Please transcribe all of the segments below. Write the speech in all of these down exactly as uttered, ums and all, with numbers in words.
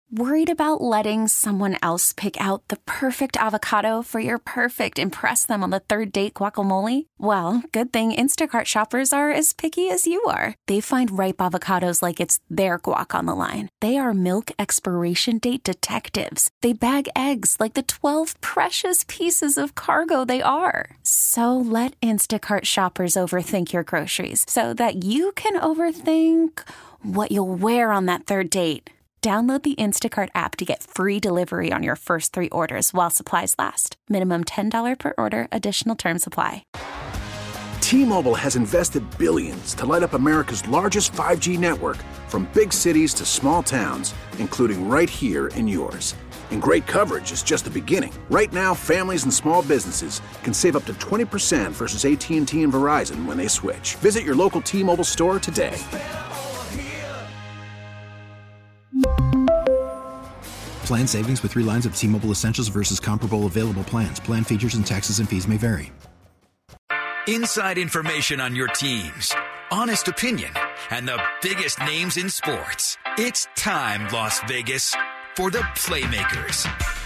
Worried about letting someone else pick out the perfect avocado for your perfect impress them on the third date guacamole? Well, good thing Instacart shoppers are as picky as you are. They find ripe avocados like it's their guac on the line. They are milk expiration date detectives. They bag eggs like the twelve precious pieces of cargo they are. So let Instacart shoppers overthink your groceries so that you can overthink what you'll wear on that third date. Download the Instacart app to get free delivery on your first three orders while supplies last. Minimum ten dollars per order. Additional terms apply. T-Mobile has invested billions to light up America's largest five G network, from big cities to small towns, including right here in yours. And great coverage is just the beginning. Right now, families and small businesses can save up to twenty percent versus A T and T and Verizon when they switch. Visit your local T-Mobile store today. Plan savings with three lines of T-Mobile Essentials versus comparable available plans. Plan features and taxes and fees may vary. Inside information on your teams, honest opinion, and the biggest names in sports. It's time, Las Vegas, for the Playmakers.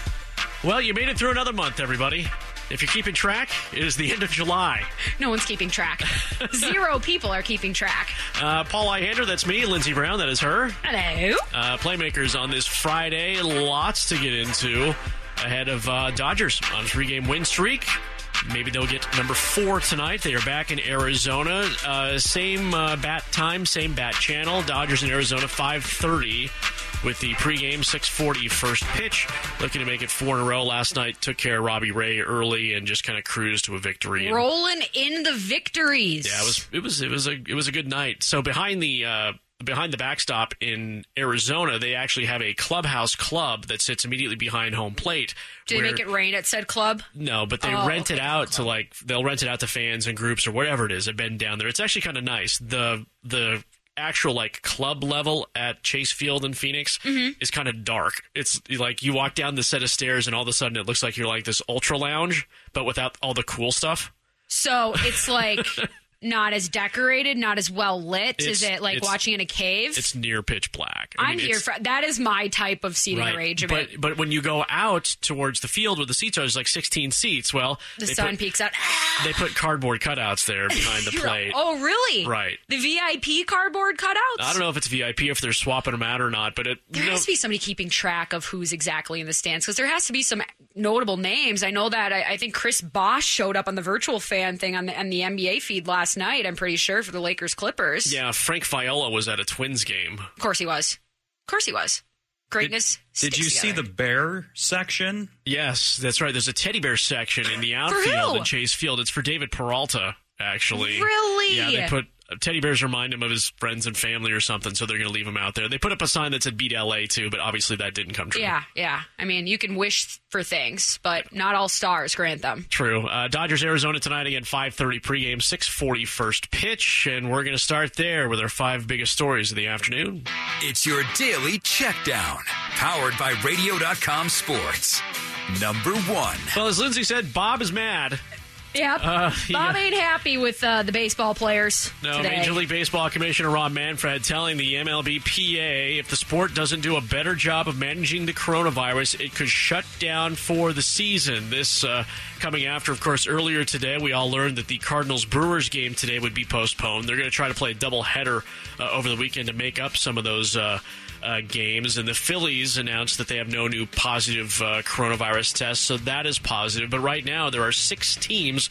Well, you made it through another month, everybody. If you're keeping track, it is the end of July. No one's keeping track. Zero people are keeping track. Uh, Paul Ihander, that's me. Lindsey Brown, that is her. Hello. Uh, Playmakers on this Friday. Lots to get into ahead of uh, Dodgers on a three-game win streak. Maybe they'll get number four tonight. They are back in Arizona. Uh, same uh, bat time, same bat channel. Dodgers in Arizona, five thirty. With the pregame six forty first pitch, looking to make it four in a row. Last night took care of Robbie Ray early and just kind of cruised to a victory. Rolling in the victories. Yeah, it was it was it was a it was a good night. So behind the uh, behind the backstop in Arizona, they actually have a clubhouse club that sits immediately behind home plate. Did they make it rain at said club? No, but they oh, rent okay, it out club. to like they'll rent it out to fans and groups or whatever it is. I've been down there. It's actually kind of nice. The the actual like club level at Chase Field in Phoenix mm-hmm. is kind of dark. It's like you walk down the set of stairs and all of a sudden it looks like you're like this ultra lounge, but without all the cool stuff. So it's like not as decorated, not as well lit. It's, is it like watching in a cave? It's near pitch black. I I'm mean, here for that. Is my type of seating right. arrangement. But but when you go out towards the field where the seats are, there's like sixteen seats. Well, the sun put, peeks out. They put cardboard cutouts there behind the plate. Oh, really? Right. The V I P cardboard cutouts? I don't know if it's V I P, if they're swapping them out or not, but it, there you know, has to be somebody keeping track of who's exactly in the stands because there has to be some notable names. I know that I, I think Chris Bosh showed up on the virtual fan thing on the, on the N B A feed last night. I'm pretty sure for the Lakers Clippers. Yeah, Frank Viola was at a Twins game. Of course he was. Of course he was. Greatness. Did, did you together. see the bear section? Yes, that's right. There's a teddy bear section in the outfield at Chase Field. It's for David Peralta, actually. Really? Yeah, they put teddy bears remind him of his friends and family or something, so they're going to leave him out there. They put up a sign that said beat L A too, but obviously that didn't come true. Yeah, yeah. I mean, you can wish for things, but not all stars grant them. True. Uh, Dodgers, Arizona tonight again, five thirty pregame, six forty first pitch, and we're going to start there with our five biggest stories of the afternoon. It's your daily checkdown, powered by radio dot com Sports. Number one. Well, as Lindsay said, Bob is mad. Yep. Uh, Bob yeah. ain't happy with uh, the baseball players No, today. Major League Baseball Commissioner Rob Manfred telling the M L B P A if the sport doesn't do a better job of managing the coronavirus, it could shut down for the season. This uh, coming after, of course, earlier today, we all learned that the Cardinals-Brewers game today would be postponed. They're going to try to play a doubleheader uh, over the weekend to make up some of those uh, uh, games. And the Phillies announced that they have no new positive uh, coronavirus tests, so that is positive. But right now, there are six teams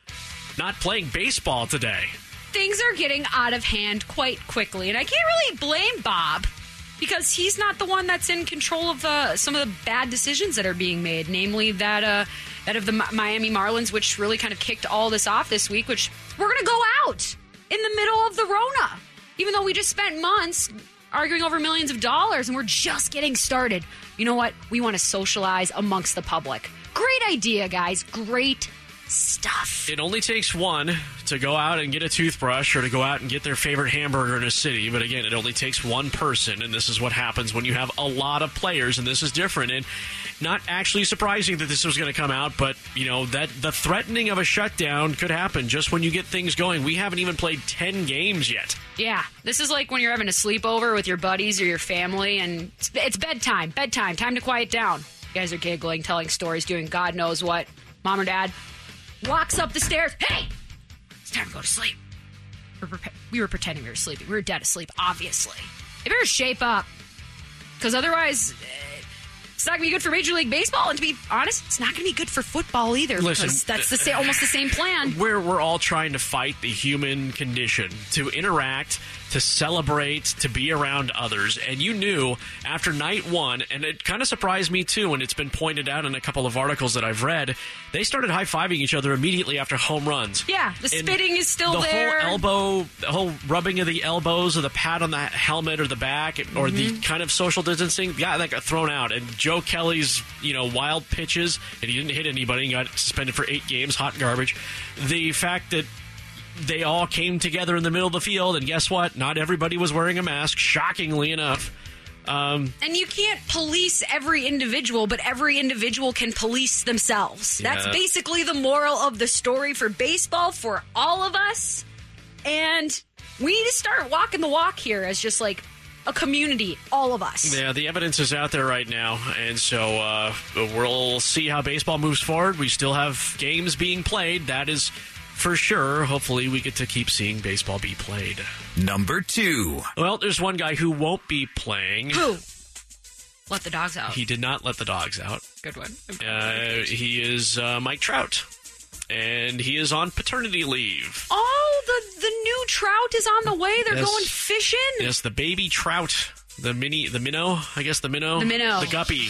not playing baseball today. Things are getting out of hand quite quickly, and I can't really blame Bob because he's not the one that's in control of uh, some of the bad decisions that are being made, namely that uh, that of the M- Miami Marlins, which really kind of kicked all this off this week, which we're going to go out in the middle of the Rona, even though we just spent months arguing over millions of dollars, and we're just getting started. You know what? We want to socialize amongst the public. Great idea, guys. Great stuff. It only takes one to go out and get a toothbrush or to go out and get their favorite hamburger in a city. But again, it only takes one person, and this is what happens when you have a lot of players, and this is different. And not actually surprising that this was going to come out, but, you know, that the threatening of a shutdown could happen just when you get things going. We haven't even played ten games yet. Yeah, this is like when you're having a sleepover with your buddies or your family, and it's, it's bedtime, bedtime, time to quiet down. You guys are giggling, telling stories, doing God knows what. Mom or Dad walks up the stairs. Hey, it's time to go to sleep. We're pre- we were pretending we were sleeping. We were dead asleep, obviously. You better shape up, because otherwise, uh, it's not going to be good for Major League Baseball. And to be honest, it's not going to be good for football either. Listen, because that's the sa- almost the same plan. We're, we're all trying to fight the human condition, to interact, to celebrate, to be around others. And you knew after night one, and it kind of surprised me too, and it's been pointed out in a couple of articles that I've read, they started high-fiving each other immediately after home runs. Yeah, the And spitting is still the there. The whole elbow, the whole rubbing of the elbows or the pad on the helmet or the back or Mm-hmm. the kind of social distancing, yeah, that got thrown out. And Joe Kelly's, you know, wild pitches, and he didn't hit anybody and got suspended for eight games, hot garbage. The fact that they all came together in the middle of the field, and guess what? Not everybody was wearing a mask, shockingly enough. Um, And you can't police every individual, but every individual can police themselves. Yeah. That's basically the moral of the story for baseball for all of us. And we need to start walking the walk here as just like a community, all of us. Yeah, the evidence is out there right now, and so uh, we'll see how baseball moves forward. We still have games being played, that is for sure. Hopefully we get to keep seeing baseball be played. Number two. Well, there's one guy who won't be playing. Who? Let the dogs out. He did not let the dogs out. Good one. Uh, he is uh, Mike Trout, and he is on paternity leave. Oh, the, the new trout is on the way. They're Yes. going fishing. Yes, the baby trout, the mini, the minnow, I guess the minnow. The minnow. The guppy.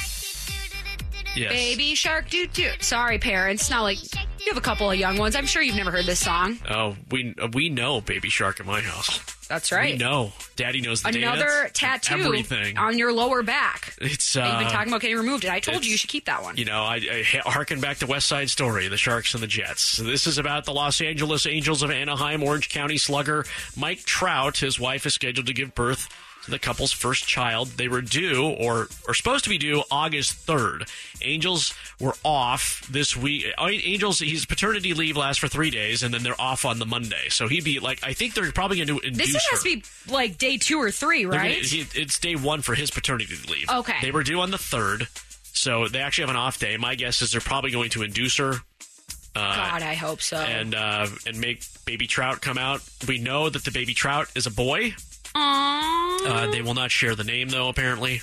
Yes. Baby shark doo doo. Sorry, parents. Not like you have a couple of young ones. I'm sure you've never heard this song. Oh, we we know Baby Shark in my house. That's right. We know. Daddy knows the Another dance. tattoo Everything. on your lower back. It's That you've been uh, talking about getting removed, and I told you it's- you should keep that one. You know, I, I harken back to West Side Story, the Sharks and the Jets. So this is about the Los Angeles Angels of Anaheim, Orange County slugger Mike Trout. His wife is scheduled to give birth to the couple's first child. They were due, or are supposed to be due, August third. Angels were off this week. Angels, his paternity leave lasts for three days, and then they're off on the Monday. So he'd be like, I think they're probably going to induce This has her. to be like day two or three, They're right? gonna- he- it's day one for his paternity leave. Okay. They were due on the third, so they actually have an off day. My guess is they're probably going to induce her God, I hope so. and uh, and make baby Trout come out. We know that the baby Trout is a boy. Aww. Uh, they will not share the name, though, apparently.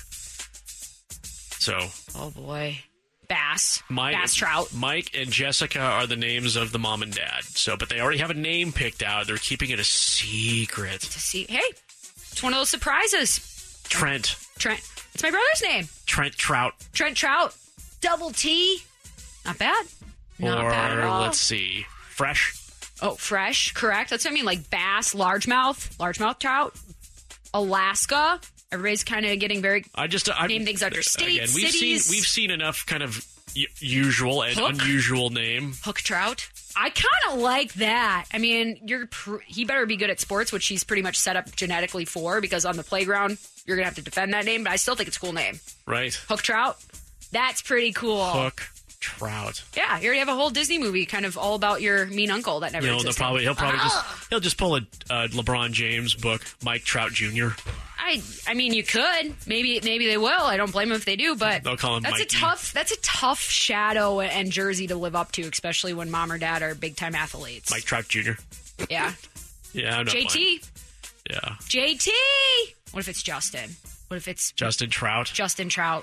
So Oh, boy. Bass. Mike, Bass trout. Mike and Jessica are the names of the mom and dad. So, but they already have a name picked out. They're keeping it a secret. To see. Hey, it's one of those surprises. Trent. Trent. It's my brother's name. Trent Trout. Trent Trout. Double T. Not bad. Not or bad at all. let's see, Fresh. Oh, fresh, correct. That's what I mean, like bass, largemouth, largemouth trout, Alaska. Everybody's kind of getting very I just I, name things under states, again, we've cities. seen we've seen enough kind of y- usual and Hook? unusual name. hook trout. I kind of like that. I mean, you're pr- he better be good at sports, which he's pretty much set up genetically for, because on the playground you're gonna have to defend that name. But I still think it's a cool name, Right. hook trout. That's pretty cool. Hook Trout. Yeah, you already have a whole Disney movie, kind of all about your mean uncle that never You know, they'll existed. probably he'll probably Ah. just he'll just pull a uh, LeBron James book, Mike Trout Junior I I mean, you could maybe maybe they will. I don't blame them if they do, but They'll call him that's Mikey. a tough that's a tough shadow and jersey to live up to, especially when mom or dad are big time athletes. Mike Trout Junior Yeah, Yeah, I'm not J T, fine. Yeah, J T. What if it's Justin? What if it's Justin Trout. Justin Trout?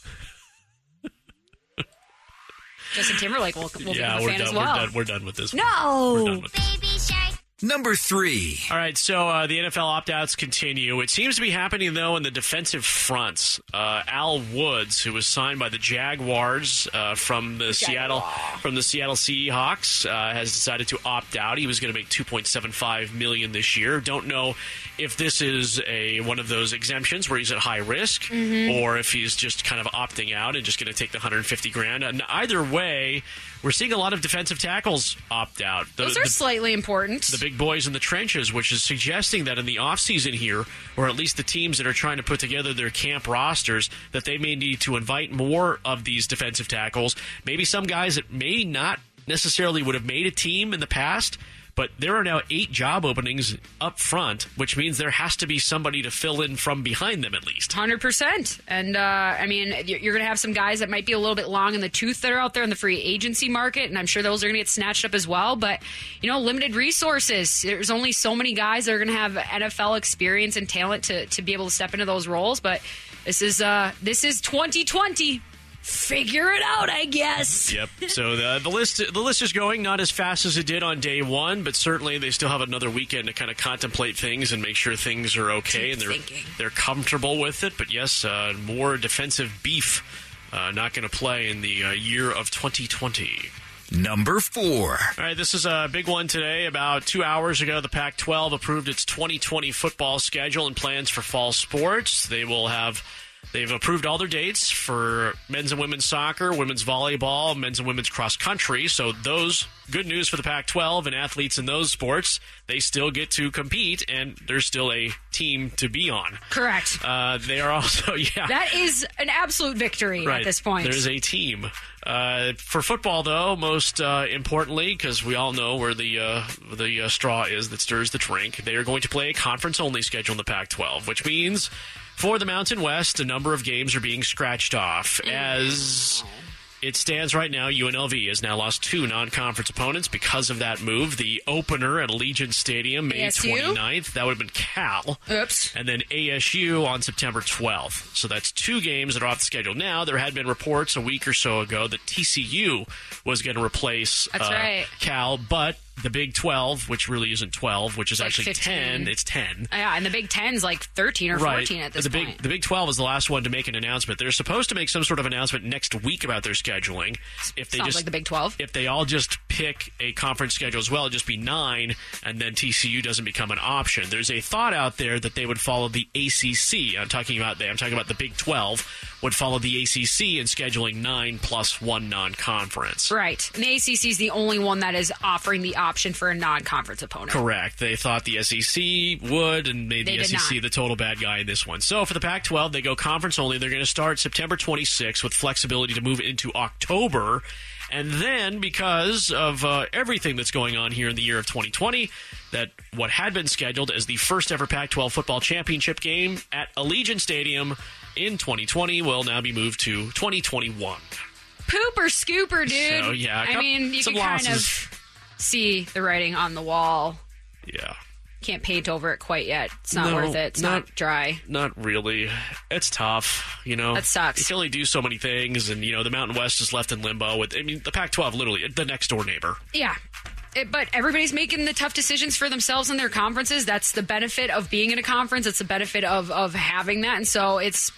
Justin Timberlake will, will yeah, be a we're fan done. as well. We're done. We're done with this. one. No. We're done with this. Number three. All right, so uh, the N F L opt-outs continue. It seems to be happening, though, in the defensive fronts. Uh, Al Woods, who was signed by the Jaguars uh, from the Seattle from the Seattle Seahawks, uh, has decided to opt out. He was going to make two point seven five million dollars this year. Don't know if this is a one of those exemptions where he's at high risk, Mm-hmm. or if he's just kind of opting out and just going to take the one hundred fifty grand. And either way, we're seeing a lot of defensive tackles opt out. The, Those are the- slightly important. the big boys in the trenches, which is suggesting that in the offseason here, or at least the teams that are trying to put together their camp rosters, that they may need to invite more of these defensive tackles. Maybe some guys that may not necessarily would have made a team in the past, but there are now eight job openings up front, which means there has to be somebody to fill in from behind them at least. one hundred percent. And, uh, I mean, you're going to have some guys that might be a little bit long in the tooth that are out there in the free agency market, and I'm sure those are going to get snatched up as well. But, you know, limited resources. There's only so many guys that are going to have N F L experience and talent to, to be able to step into those roles. But this is uh, this is twenty twenty. Figure it out, I guess. Yep. So the, the list the list is going not as fast as it did on day one, but certainly they still have another weekend to kind of contemplate things and make sure things are okay. Keep and they're thinking. they're comfortable with it. But yes, uh, more defensive beef uh, not going to play in the uh, year of twenty twenty. Number four. All right, this is a big one today. About two hours ago, the Pac twelve approved its twenty twenty football schedule and plans for fall sports. They will have They've approved all their dates for men's and women's soccer, women's volleyball, men's and women's cross country. So those, good news for the Pac twelve and athletes in those sports. They still get to compete, and there's still a team to be on. Correct. Uh, they are also, yeah. That is an absolute victory right. at this point. There's a team. Uh, for football, though, most uh, importantly, because we all know where the uh, the uh, straw is that stirs the drink, they are going to play a conference-only schedule in the Pac twelve, which means for the Mountain West, a number of games are being scratched off. As it stands right now, U N L V has now lost two non-conference opponents because of that move. The opener at Allegiant Stadium, May A S U? twenty-ninth. That would have been Cal. Oops. And then A S U on September twelfth. So that's two games that are off the schedule. Now, there had been reports a week or so ago that T C U was going to replace That's uh, right. Cal, but the Big twelve, which really isn't twelve, which is Like actually fifteen. ten, it's ten. Yeah, and the Big Ten's like thirteen or Right. fourteen at this the point. Big, the Big twelve is the last one to make an announcement. They're supposed to make some sort of announcement next week about their scheduling. If they Sounds just like the Big twelve. If they all just pick a conference schedule as well, it'd just be nine, and then T C U doesn't become an option. There's a thought out there that they would follow the A C C. I'm talking about I'm talking about the Big twelve would follow the A C C in scheduling nine plus one non-conference. Right. And the A C C is the only one that is offering the option for a non-conference opponent. Correct. They thought the S E C would and made They the did S E C not. the total bad guy in this one. So for the Pac twelve, they go conference only. They're going to start September twenty-sixth with flexibility to move into October. And then, because of uh, everything that's going on here in the year of twenty twenty, that what had been scheduled as the first ever Pac twelve football championship game at Allegiant Stadium in twenty twenty will now be moved to twenty twenty-one. Pooper scooper, dude. So, yeah, a I couple- mean, you some can kind losses. of see the writing on the wall. Yeah. Can't paint over it quite yet. It's not No, worth it. It's not, not- dry. Not really. It's tough, you know. That sucks. You can only do so many things, and, you know, the Mountain West is left in limbo. With, I mean, the Pac twelve, literally, the next-door neighbor. Yeah. It, but everybody's making the tough decisions for themselves in their conferences. That's the benefit of being in a conference. It's the benefit of, of having that. And so it's...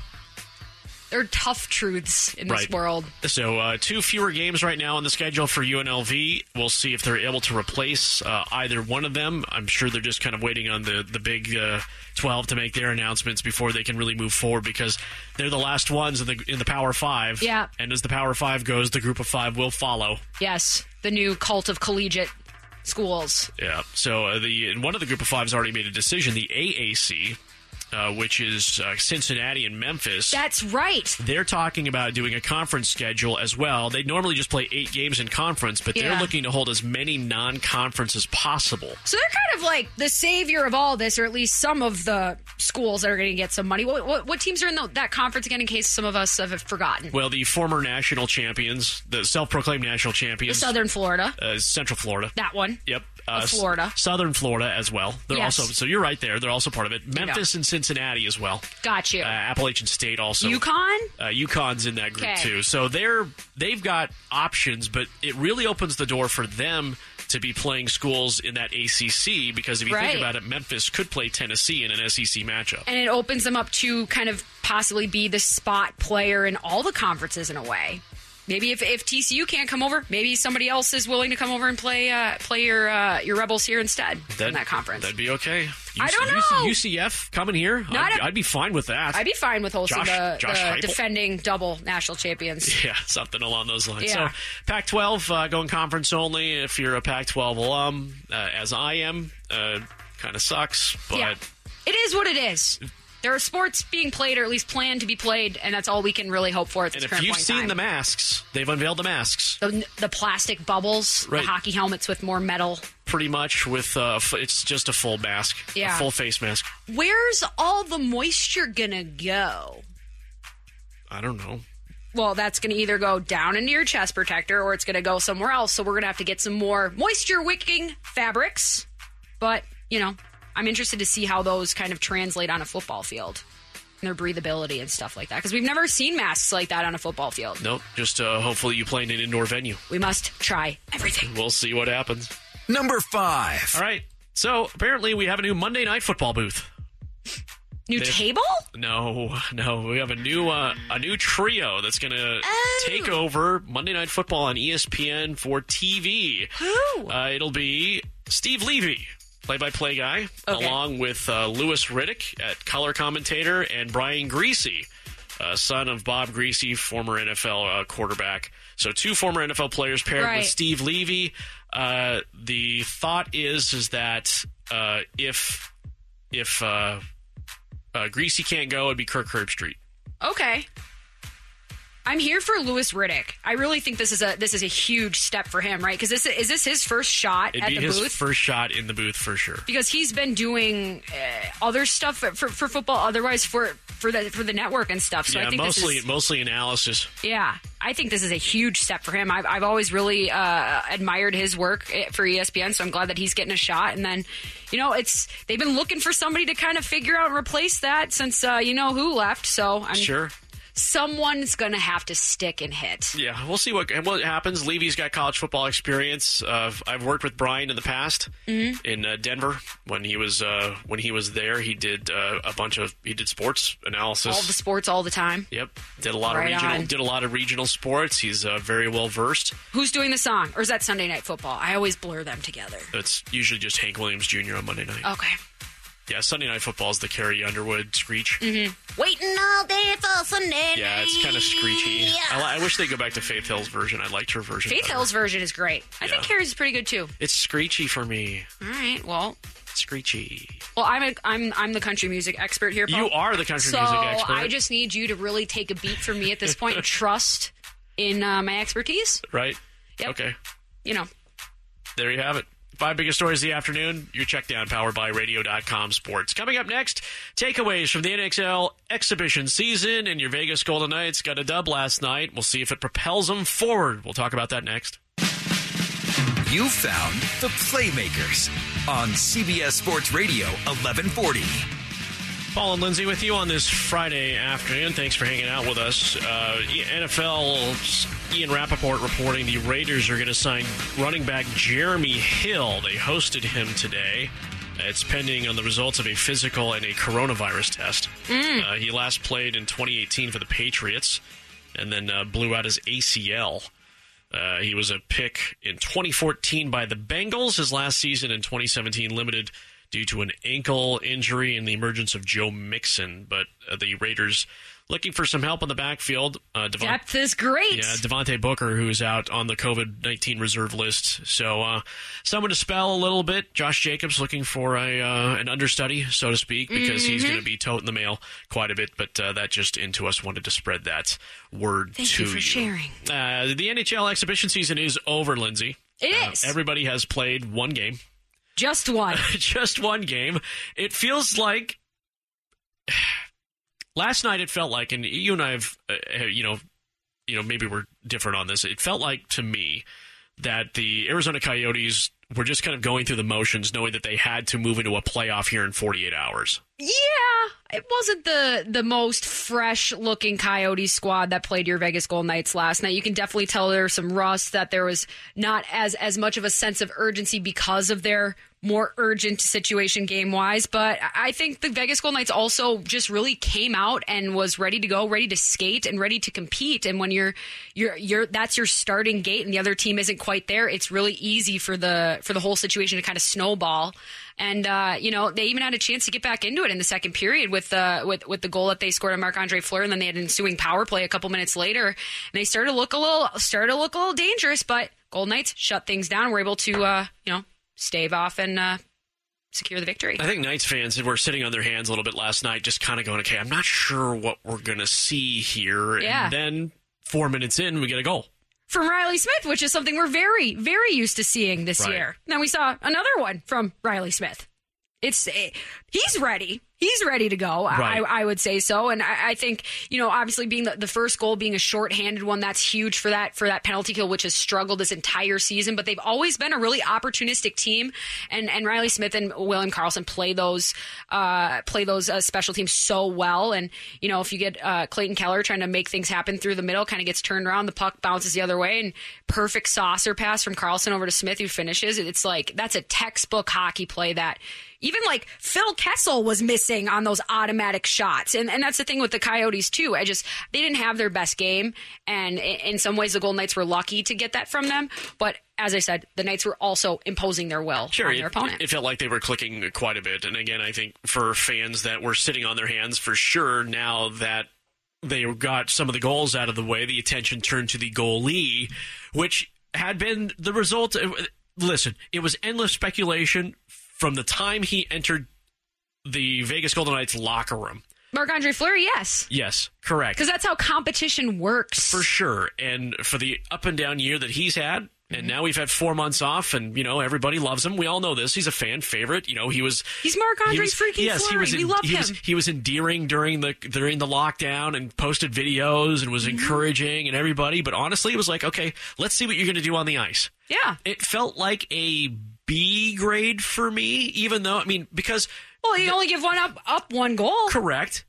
There are tough truths in this Right. world. So uh, two fewer games right now on the schedule for U N L V. We'll see if they're able to replace uh, either one of them. I'm sure they're just kind of waiting on the, the Big uh, twelve to make their announcements before they can really move forward, because they're the last ones in the in the Power Five. Yeah. And as the Power Five goes, the Group of Five will follow. Yes. The new cult of collegiate schools. Yeah. So uh, the and one of the Group of Five's already made a decision. The A A C, uh, which is uh, Cincinnati and Memphis. That's right. They're talking about doing a conference schedule as well. They normally just play eight games in conference, but they're Yeah. looking to hold as many non-conference as possible. So they're kind of like the savior of all this, or at least some of the schools that are going to get some money. What, what, what teams are in the, that conference again, in case some of us have forgotten? Well, the former national champions, the self-proclaimed national The champions, Southern Florida. uh, Central Florida. That one. Yep. Uh, Of Florida. S- Southern Florida as well. They're Yes. also so you're right there. They're also part of it. Memphis and Cincinnati as well. Got you. Uh, Appalachian State also. UConn? Uh, UConn's in that group Okay. too. So they're they've got options, but it really opens the door for them to be playing schools in that A C C, because if you Right. think about it, Memphis could play Tennessee in an S E C matchup. And it opens them up to kind of possibly be the spot player in all the conferences in a way. Maybe if, if T C U can't come over, maybe somebody else is willing to come over and play uh, play your uh, your Rebels here instead in that conference. That'd be okay. I don't U C know. U C F coming here, Not I'd, a- I'd be fine with that. I'd be fine with hosting Josh- the, Josh the Heupel. defending double national champions. Yeah, something along those lines. Yeah. So Pac twelve uh, going conference only if you're a Pac twelve alum, uh, as I am. Uh, kind of sucks, but Yeah. It is what it is. There are sports being played, or at least planned to be played, and that's all we can really hope for at this And current if you've point in seen time. the masks, they've unveiled the masks. The, the plastic bubbles, Right. the hockey helmets with more metal. Pretty much with, uh, f- it's just a full mask. Yeah. A full face mask. Where's all the moisture gonna go? I don't know. Well, that's going to either go down into your chest protector or it's going to go somewhere else. So we're going to have to get some more moisture-wicking fabrics. But, you know, I'm interested to see how those kind of translate on a football field and their breathability and stuff like that. Because we've never seen masks like that on a football field. Nope. Just uh, hopefully you play in an indoor venue. We must try everything. We'll see what happens. Number five. All right. So apparently we have a new Monday Night Football booth. New They've- table? No, no. We have a new uh, a new trio that's going to Oh. take over Monday Night Football on E S P N for T V. Who? Uh, it'll be Steve Levy, play-by-play guy, Okay. along with uh, Lewis Riddick at color commentator, and Brian Greasy, uh, son of Bob Greasy, former N F L uh, quarterback. So two former N F L players paired Right. with Steve Levy. Uh, the thought is is that uh, if if uh, uh, Greasy can't go, it'd be Kirk Herbstreit. Okay. I'm here for Lewis Riddick. I really think this is a this is a huge step for him, right? Because this is this his first shot It'd at be the his booth? first shot in the booth for sure. Because he's been doing uh, other stuff for, for, for football, otherwise for for the for the network and stuff. So yeah, I think mostly this is, mostly analysis. yeah, I think this is a huge step for him. I've I've always really uh, admired his work for E S P N, so I'm glad that he's getting a shot. And then, you know, it's they've been looking for somebody to kind of figure out and replace that since uh, you know who left. So I'm Sure. someone's going to have to stick and hit. Yeah, we'll see what and what happens. Levy's got college football experience. Uh, I've worked with Brian in the past Mm-hmm. in uh, Denver when he was uh, when he was there. He did uh, a bunch of he did sports analysis. All the sports all the time. Yep, did a lot Right of regional on. did a lot of regional sports. He's uh, very well versed. Who's doing the song? Or is that Sunday Night Football? I always blur them together. It's usually just Hank Williams Junior on Monday night. Okay. Yeah, Sunday Night Football is the Carrie Underwood screech. Mm-hmm. Waiting all day for Sunday. Yeah, it's kind of screechy. I, li- I wish they go back to Faith Hill's version. I liked her version. Faith better. Hill's version is great. I think Yeah. Carrie's is pretty good too. It's screechy for me. All right. Well, Screechy. well, I'm a, I'm I'm the country music expert here, Paul. You are the country so music expert. I just need you to really take a beat from me at this point and trust in uh, my expertise. Right? Yep. Okay. You know. There you have it. Five biggest stories of the afternoon. Your check down powered by radio dot com sports. Coming up next, takeaways from the N X L exhibition season, and your Vegas Golden Knights got a dub last night. We'll see if it propels them forward. We'll talk about that next. You found the Playmakers on C B S Sports Radio eleven forty. Paul and Lindsay with you on this Friday afternoon. Thanks for hanging out with us. Uh, N F L's Ian Rappaport reporting the Raiders are going to sign running back Jeremy Hill. They hosted him today. It's pending on the results of a physical and a coronavirus test. Mm. Uh, he last played in twenty eighteen for the Patriots and then uh, blew out his A C L. Uh, he was a pick in twenty fourteen by the Bengals. His last season in twenty seventeen limited due to an ankle injury and the emergence of Joe Mixon. But uh, the Raiders looking for some help in the backfield. Uh, Devon- Depth is great. yeah, Devontae Booker, who's out on the COVID nineteen reserve list. So uh, someone to spell a little bit. Josh Jacobs looking for a uh, an understudy, so to speak, because Mm-hmm. he's going to be toting the mail quite a bit. But uh, that just into us wanted to spread that word Thank to you for sharing. Uh, the N H L exhibition season is over, Lindsay. It Uh, is. everybody has played one game. Just one. Just one game. It feels like last night. It felt like, and you and I have, uh, you know, you know, maybe we're different on this. It felt like to me that the Arizona Coyotes were just kind of going through the motions, knowing that they had to move into a playoff here in forty-eight hours. Yeah, it wasn't the the most fresh looking Coyotes squad that played your Vegas Golden Knights last night. You can definitely tell there was some rust, that there was not as as much of a sense of urgency because of their more urgent situation game wise. But I think the Vegas Golden Knights also just really came out and was ready to go, ready to skate and ready to compete. And when you're you're you're that's your starting gate and the other team isn't quite there, it's really easy for the for the whole situation to kind of snowball. And, uh, you know, they even had a chance to get back into it in the second period with, uh, with, with the goal that they scored on Marc-Andre Fleury. And then they had an ensuing power play a couple minutes later. And they started to look a little, started to look a little dangerous, but Golden Knights shut things down. Were able to, uh, you know, stave off and, uh, secure the victory. I think Knights fans were sitting on their hands a little bit last night, just kind of going, okay, I'm not sure what we're going to see here. Yeah. And then four minutes in, we get a goal. From Riley Smith, which is something we're very, very used to seeing this Right. year. Then we saw another one from Riley Smith. It's he's ready. He's ready to go. Right. I, I would say so. And I, I think, you know, obviously being the, the first goal being a shorthanded one, that's huge for that for that penalty kill, which has struggled this entire season. But they've always been a really opportunistic team. And and Riley Smith and William Karlsson play those uh, play those uh, special teams so well. And, you know, if you get uh, Clayton Keller trying to make things happen through the middle, kind of gets turned around, the puck bounces the other way, and perfect saucer pass from Karlsson over to Smith, who finishes. It's like that's a textbook hockey play that even like Phil Kessel was missing on those automatic shots. And and that's the thing with the Coyotes too. I just, they didn't have their best game. And in some ways the Golden Knights were lucky to get that from them. But as I said, the Knights were also imposing their will Sure, on their it, opponent. it felt like they were clicking quite a bit. And again, I think for fans that were sitting on their hands, for sure, now that they got some of the goals out of the way, the attention turned to the goalie, which had been the result. Listen, it was endless speculation from the time he entered the Vegas Golden Knights locker room. Marc-Andre Fleury, yes. Yes, correct. Because that's how competition works. For sure. And for the up and down year that he's had, and now we've had four months off, and, you know, everybody loves him. We all know this. He's a fan favorite. You know, he was... He's Marc-Andre he was- freaking yes, he Fleury. was en- We love he him. Was, he was endearing during the during the lockdown and posted videos and was Mm-hmm. encouraging and everybody. But honestly, it was like, okay, let's see what you're going to do on the ice. Yeah. It felt like a B grade for me, even though, I mean, because... Well, you only give one up, up one goal. Correct.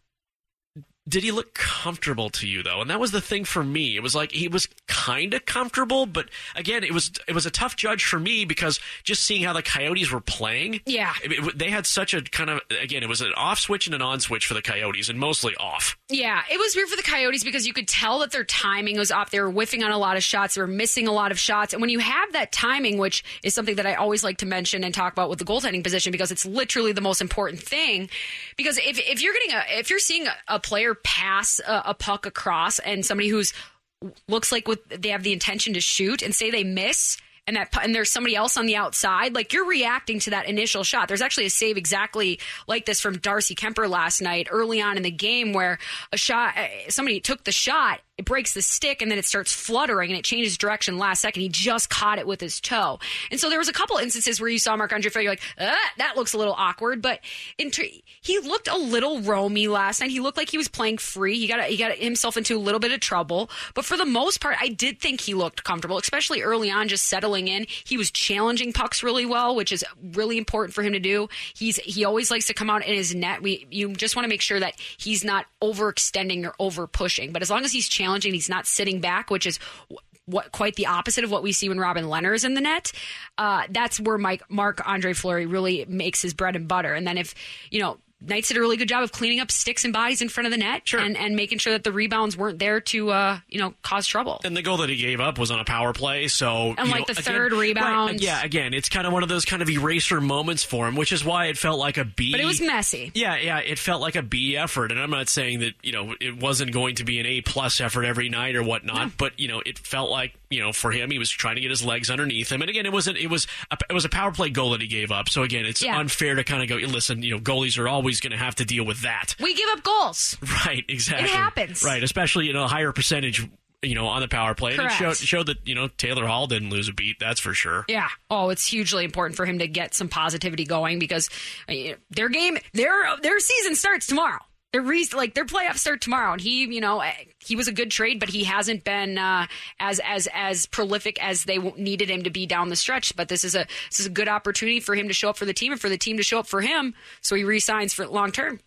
Did he look comfortable to you, though? And that was the thing for me. It was like he was kind of comfortable, but again, it was it was a tough judge for me because just seeing how the Coyotes were playing, Yeah. it- it- they had such a kind of, again, it was an off switch and an on switch for the Coyotes, and mostly off. Yeah, it was weird for the Coyotes because you could tell that their timing was off. They were whiffing on a lot of shots. They were missing a lot of shots. And when you have that timing, which is something that I always like to mention and talk about with the goaltending position because it's literally the most important thing. Because if if you're getting a if you're seeing a, a player pass a, a puck across and somebody who's looks like with, they have the intention to shoot and say they miss and that and there's somebody else on the outside, like you're reacting to that initial shot. There's actually a save exactly like this from Darcy Kemper last night early on in the game where a shot somebody took the shot, it breaks the stick and then it starts fluttering and it changes direction last second. He just caught it with his toe. And so there was a couple instances where you saw Marc-Andre Fleury, you're like, ah, that looks a little awkward, but in ter- he looked a little roamy last night. He looked like he was playing free. He got he got himself into a little bit of trouble, but for the most part, I did think he looked comfortable, especially early on, just settling in. He was challenging pucks really well, which is really important for him to do. He's he always likes to come out in his net. We you just want to make sure that he's not overextending or over pushing, but as long as he's challenging, he's not sitting back, which is what quite the opposite of what we see when Robin Lehner is in the net. Uh, that's where Mike Marc-Andre Fleury really makes his bread and butter. And then if, you know, Knights did a really good job of cleaning up sticks and bodies in front of the net Sure. and, and making sure that the rebounds weren't there to, uh, you know, cause trouble. And the goal that he gave up was on a power play, so... And you like know, the again- third rebound. Right, yeah, again, it's kind of one of those kind of eraser moments for him, which is why it felt like a B. But it was messy. Yeah, yeah, it felt like a B effort, and I'm not saying that, you know, it wasn't going to be an A-plus effort every night or whatnot, No. but, you know, it felt like, you know, for him, he was trying to get his legs underneath him, and again, it wasn't, it was a, it was a power play goal that he gave up, so again, it's Yeah. unfair to kind of go, listen, you know, goalies are always going to have to deal with that. We give up goals. Right, exactly. It happens. Right, especially, you know, a higher percentage, you know, on the power play. And it Correct. showed, showed that, you know, Taylor Hall didn't lose a beat, that's for sure. Yeah. Oh, it's hugely important for him to get some positivity going because uh, their game, their their season starts tomorrow. Their re- like their playoffs start tomorrow, and he, you know, he was a good trade, but he hasn't been uh, as as as prolific as they needed him to be down the stretch. But this is a this is a good opportunity for him to show up for the team and for the team to show up for him, so he re-signs for long term.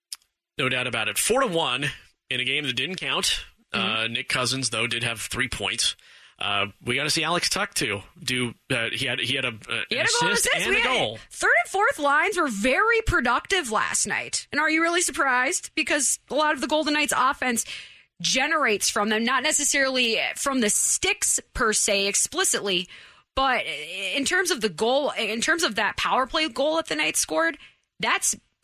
No doubt about it. Four to one in a game that didn't count. Mm-hmm. Uh, Nick Cousins, though, did have three points. Uh, we got to see Alex Tuch too. Do uh, he had he had a uh, He an had a goal and assist assist. and We a had- goal. Third and fourth lines were very productive last night. And are you really surprised? Because a lot of the Golden Knights offense generates from them, not necessarily from the sticks per se explicitly, but in terms of the goal, in terms of that power play goal that the Knights scored, that's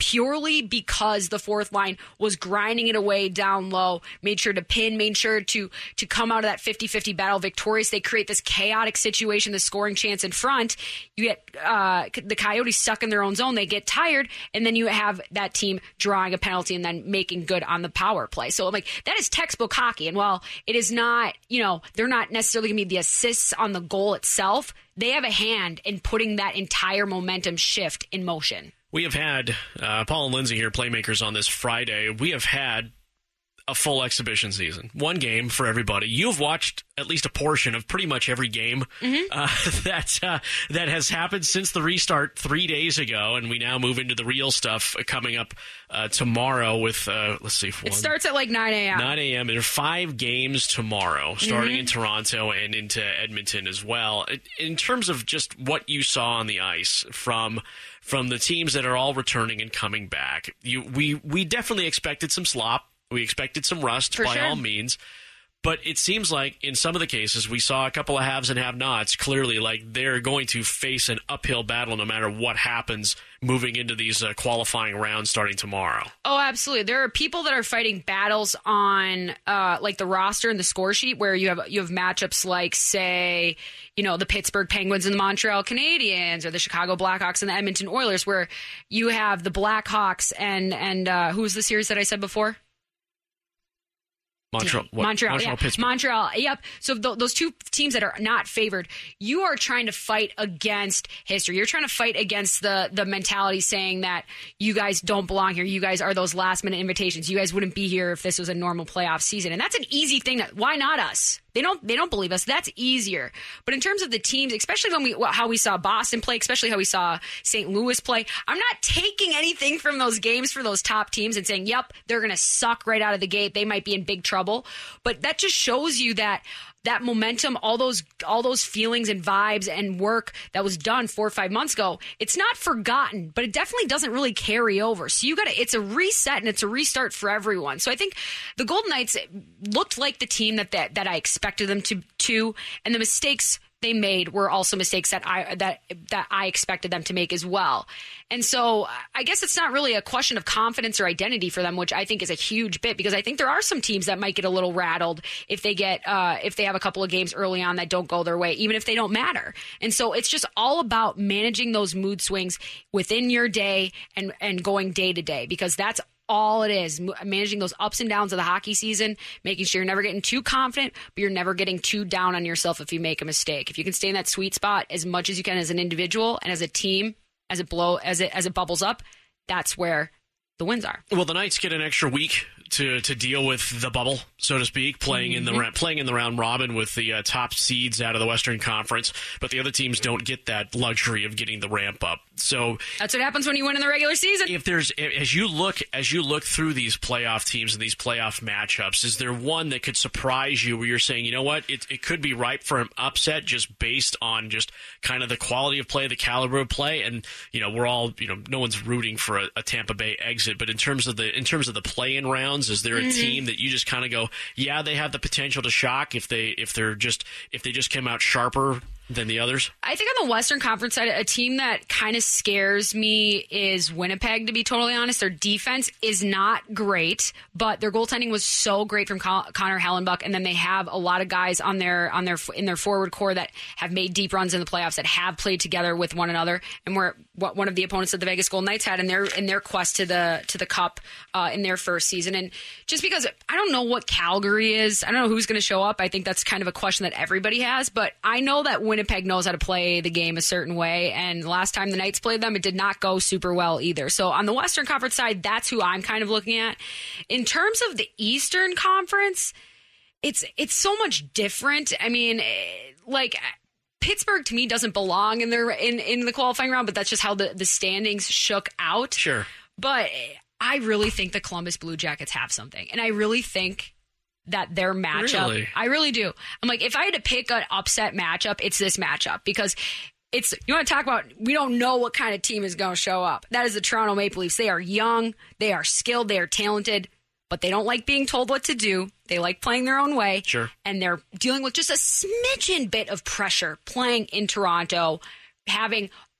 purely because the fourth line was grinding it away down low, made sure to pin, made sure to to come out of that fifty-fifty battle victorious. They create this chaotic situation, the scoring chance in front. You get uh, the Coyotes stuck in their own zone. They get tired, and then you have that team drawing a penalty and then making good on the power play. So I'm like, that is textbook hockey. And while it is not, you know, they're not necessarily going to be the assists on the goal itself, they have a hand in putting that entire momentum shift in motion. We have had, uh, Paul and Lindsay here, Playmakers, on this Friday. We have had a full exhibition season. One game for everybody. You've watched at least a portion of pretty much every game mm-hmm. uh, that uh, that has happened since the restart three days ago, and we now move into the real stuff coming up uh, tomorrow with, uh, let's see. One, it starts at like nine a.m. nine a.m. There are five games tomorrow, starting mm-hmm. in Toronto and into Edmonton as well. In terms of just what you saw on the ice from from the teams that are all returning and coming back, you we we definitely expected some slop. We expected some rust For by sure. all means. But it seems like in some of the cases, we saw a couple of haves and have-nots, clearly like they're going to face an uphill battle no matter what happens moving into these uh, qualifying rounds starting tomorrow. Oh, absolutely. There are people that are fighting battles on uh, like the roster and the score sheet where you have you have matchups like, say, you know, the Pittsburgh Penguins and the Montreal Canadiens, or the Chicago Blackhawks and the Edmonton Oilers, where you have the Blackhawks and, and uh, who was the series that I said before? Montreal, what? Montreal, Montreal, yeah. Pittsburgh. Montreal, yep. So th- those two teams that are not favored, you are trying to fight against history. You're trying to fight against the the mentality saying that you guys don't belong here. You guys are those last minute invitations. You guys wouldn't be here if this was a normal playoff season. And that's an easy thing. That, why not us? They don't they don't believe us. That's easier. But in terms of the teams, especially when we how we saw Boston play, especially how we saw Saint Louis play, I'm not taking anything from those games for those top teams and saying, yep, they're going to suck right out of the gate. They might be in big trouble. But that just shows you that that momentum, all those all those feelings and vibes and work that was done four or five months ago, it's not forgotten, but it definitely doesn't really carry over. So you got to, it's a reset and it's a restart for everyone. So I think the Golden Knights looked like the team that that, that I expected them to to, and the mistakes they made were also mistakes that I that that I expected them to make as well. And so I guess it's not really a question of confidence or identity for them, which I think is a huge bit, because I think there are some teams that might get a little rattled if they get uh, if they have a couple of games early on that don't go their way, even if they don't matter. And so it's just all about managing those mood swings within your day and and going day to day, because that's all it is, managing those ups and downs of the hockey season, making sure you're never getting too confident, but you're never getting too down on yourself if you make a mistake. If you can stay in that sweet spot as much as you can as an individual and as a team, as it blow as it as it bubbles up, that's where the wins are. Well, the Knights get an extra week to to deal with the bubble, so to speak, playing mm-hmm. in the playing in the round robin with the uh, top seeds out of the Western Conference, but the other teams don't get that luxury of getting the ramp up. So that's what happens when you win in the regular season. If there's as you look as you look through these playoff teams and these playoff matchups, is there one that could surprise you where you're saying, you know what, it it could be ripe for an upset just based on just kind of the quality of play, the caliber of play, and you know we're all you know no one's rooting for a, a Tampa Bay exit, but in terms of the in terms of the play-in rounds, is there a mm-hmm. team that you just kind of go, yeah, they have the potential to shock if they if they're just if they just came out sharper than the others? I think on the Western Conference side, a team that kind of scares me is Winnipeg, to be totally honest. Their defense is not great, but their goaltending was so great from Con- Connor Hellenbuck, and then they have a lot of guys on their on their in their forward core that have made deep runs in the playoffs, that have played together with one another, and were what one of the opponents that the Vegas Golden Knights had in their in their quest to the to the Cup uh, in their first season. And just because I don't know what Calgary is, I don't know who's going to show up. I think that's kind of a question that everybody has, but I know that Winnipeg Winnipeg knows how to play the game a certain way, and last time the Knights played them, it did not go super well either. So on the Western Conference side, that's who I'm kind of looking at. In terms of the Eastern Conference, it's it's so much different. I mean, like Pittsburgh to me doesn't belong in their in, in the qualifying round, but that's just how the, the standings shook out. Sure. But I really think the Columbus Blue Jackets have something, and I really think that their matchup, really? I really do. I'm like, if I had to pick an upset matchup, it's this matchup, because it's, you want to talk about, we don't know what kind of team is going to show up. That is the Toronto Maple Leafs. They are young, they are skilled, they are talented, but they don't like being told what to do. They like playing their own way. Sure. And they're dealing with just a smidgen bit of pressure playing in Toronto, having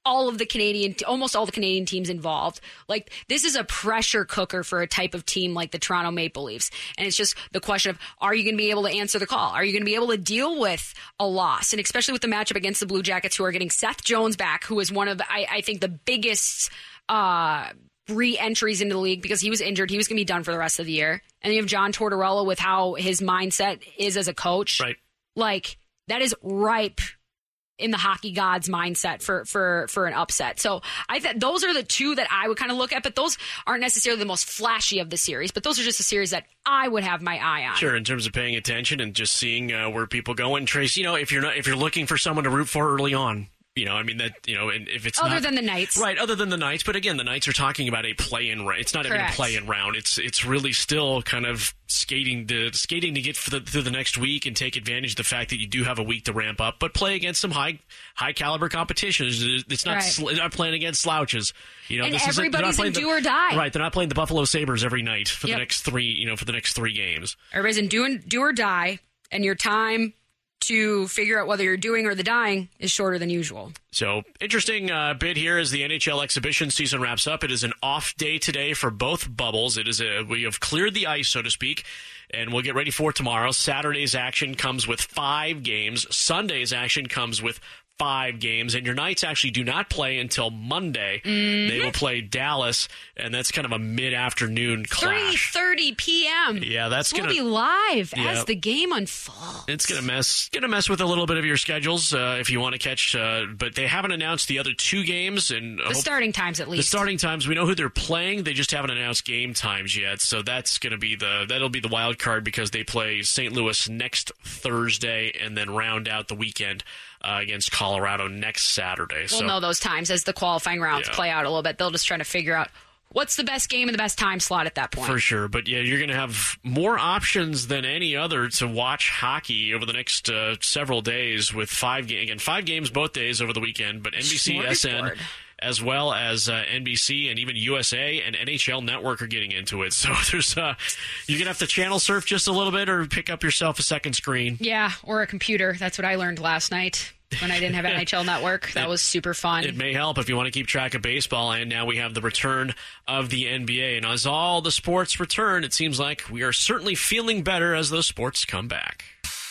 all of the Canadian, almost all the Canadian teams involved. Like, this is a pressure cooker for a type of team like the Toronto Maple Leafs. And it's just the question of, are you going to be able to answer the call? Are you going to be able to deal with a loss? And especially with the matchup against the Blue Jackets, who are getting Seth Jones back, who is one of, I, I think, the biggest uh, re-entries into the league because he was injured. He was going to be done for the rest of the year. And you have John Tortorella with how his mindset is as a coach. Right. Like, that is ripe in the hockey gods mindset for for for an upset. So I th- those are the two that I would kind of look at, but those aren't necessarily the most flashy of the series, but those are just a series that I would have my eye on. Sure, in terms of paying attention and just seeing uh, where people go. And Trace, you know, if you're not if you're looking for someone to root for early on, you know, I mean that, you know, and if it's other not, than the Knights, right? Other than the Knights, but again, the Knights are talking about a play-in round. It's not even a play-in round. It's it's really still kind of skating to skating to get for the, through the next week and take advantage of the fact that you do have a week to ramp up, but play against some high high caliber competition. It's not right. sl- not playing against slouches. You know, and this everybody's in the, do or die. Right, they're not playing the Buffalo Sabres every night for yep. the next three. You know, for the next three games. Everybody's in do, do or die, and your time to figure out whether you're doing or the dying is shorter than usual. So, interesting uh, bit here as the N H L exhibition season wraps up. It is an off day today for both bubbles. It is a, we have cleared the ice, so to speak, and we'll get ready for tomorrow. Saturday's action comes with five games. Sunday's action comes with five games, and your Knights actually do not play until Monday. Mm-hmm. They will play Dallas, and that's kind of a mid-afternoon clash. three thirty p.m. Yeah, that's going to be live yeah, as the game unfolds. It's going to mess going to mess with a little bit of your schedules uh, if you want to catch, uh, but they haven't announced the other two games. and The starting times, at least. The starting times, we know who they're playing. They just haven't announced game times yet, so that's going to be the that'll be the wild card because they play Saint Louis next Thursday and then round out the weekend Uh, against Colorado next Saturday. We'll so, know those times as the qualifying rounds yeah. play out a little bit. They'll just try to figure out what's the best game and the best time slot at that point. For sure. But yeah, you're going to have more options than any other to watch hockey over the next uh, several days with five games. Again, five games both days over the weekend, but N B C, S N, as well as uh, N B C and even U S A and N H L Network are getting into it. So there's uh, you're going to have to channel surf just a little bit or pick up yourself a second screen. Yeah, or a computer. That's what I learned last night when I didn't have N H L Network. That it, was super fun. It may help if you want to keep track of baseball. And now we have the return of the N B A. And as all the sports return, it seems like we are certainly feeling better as those sports come back.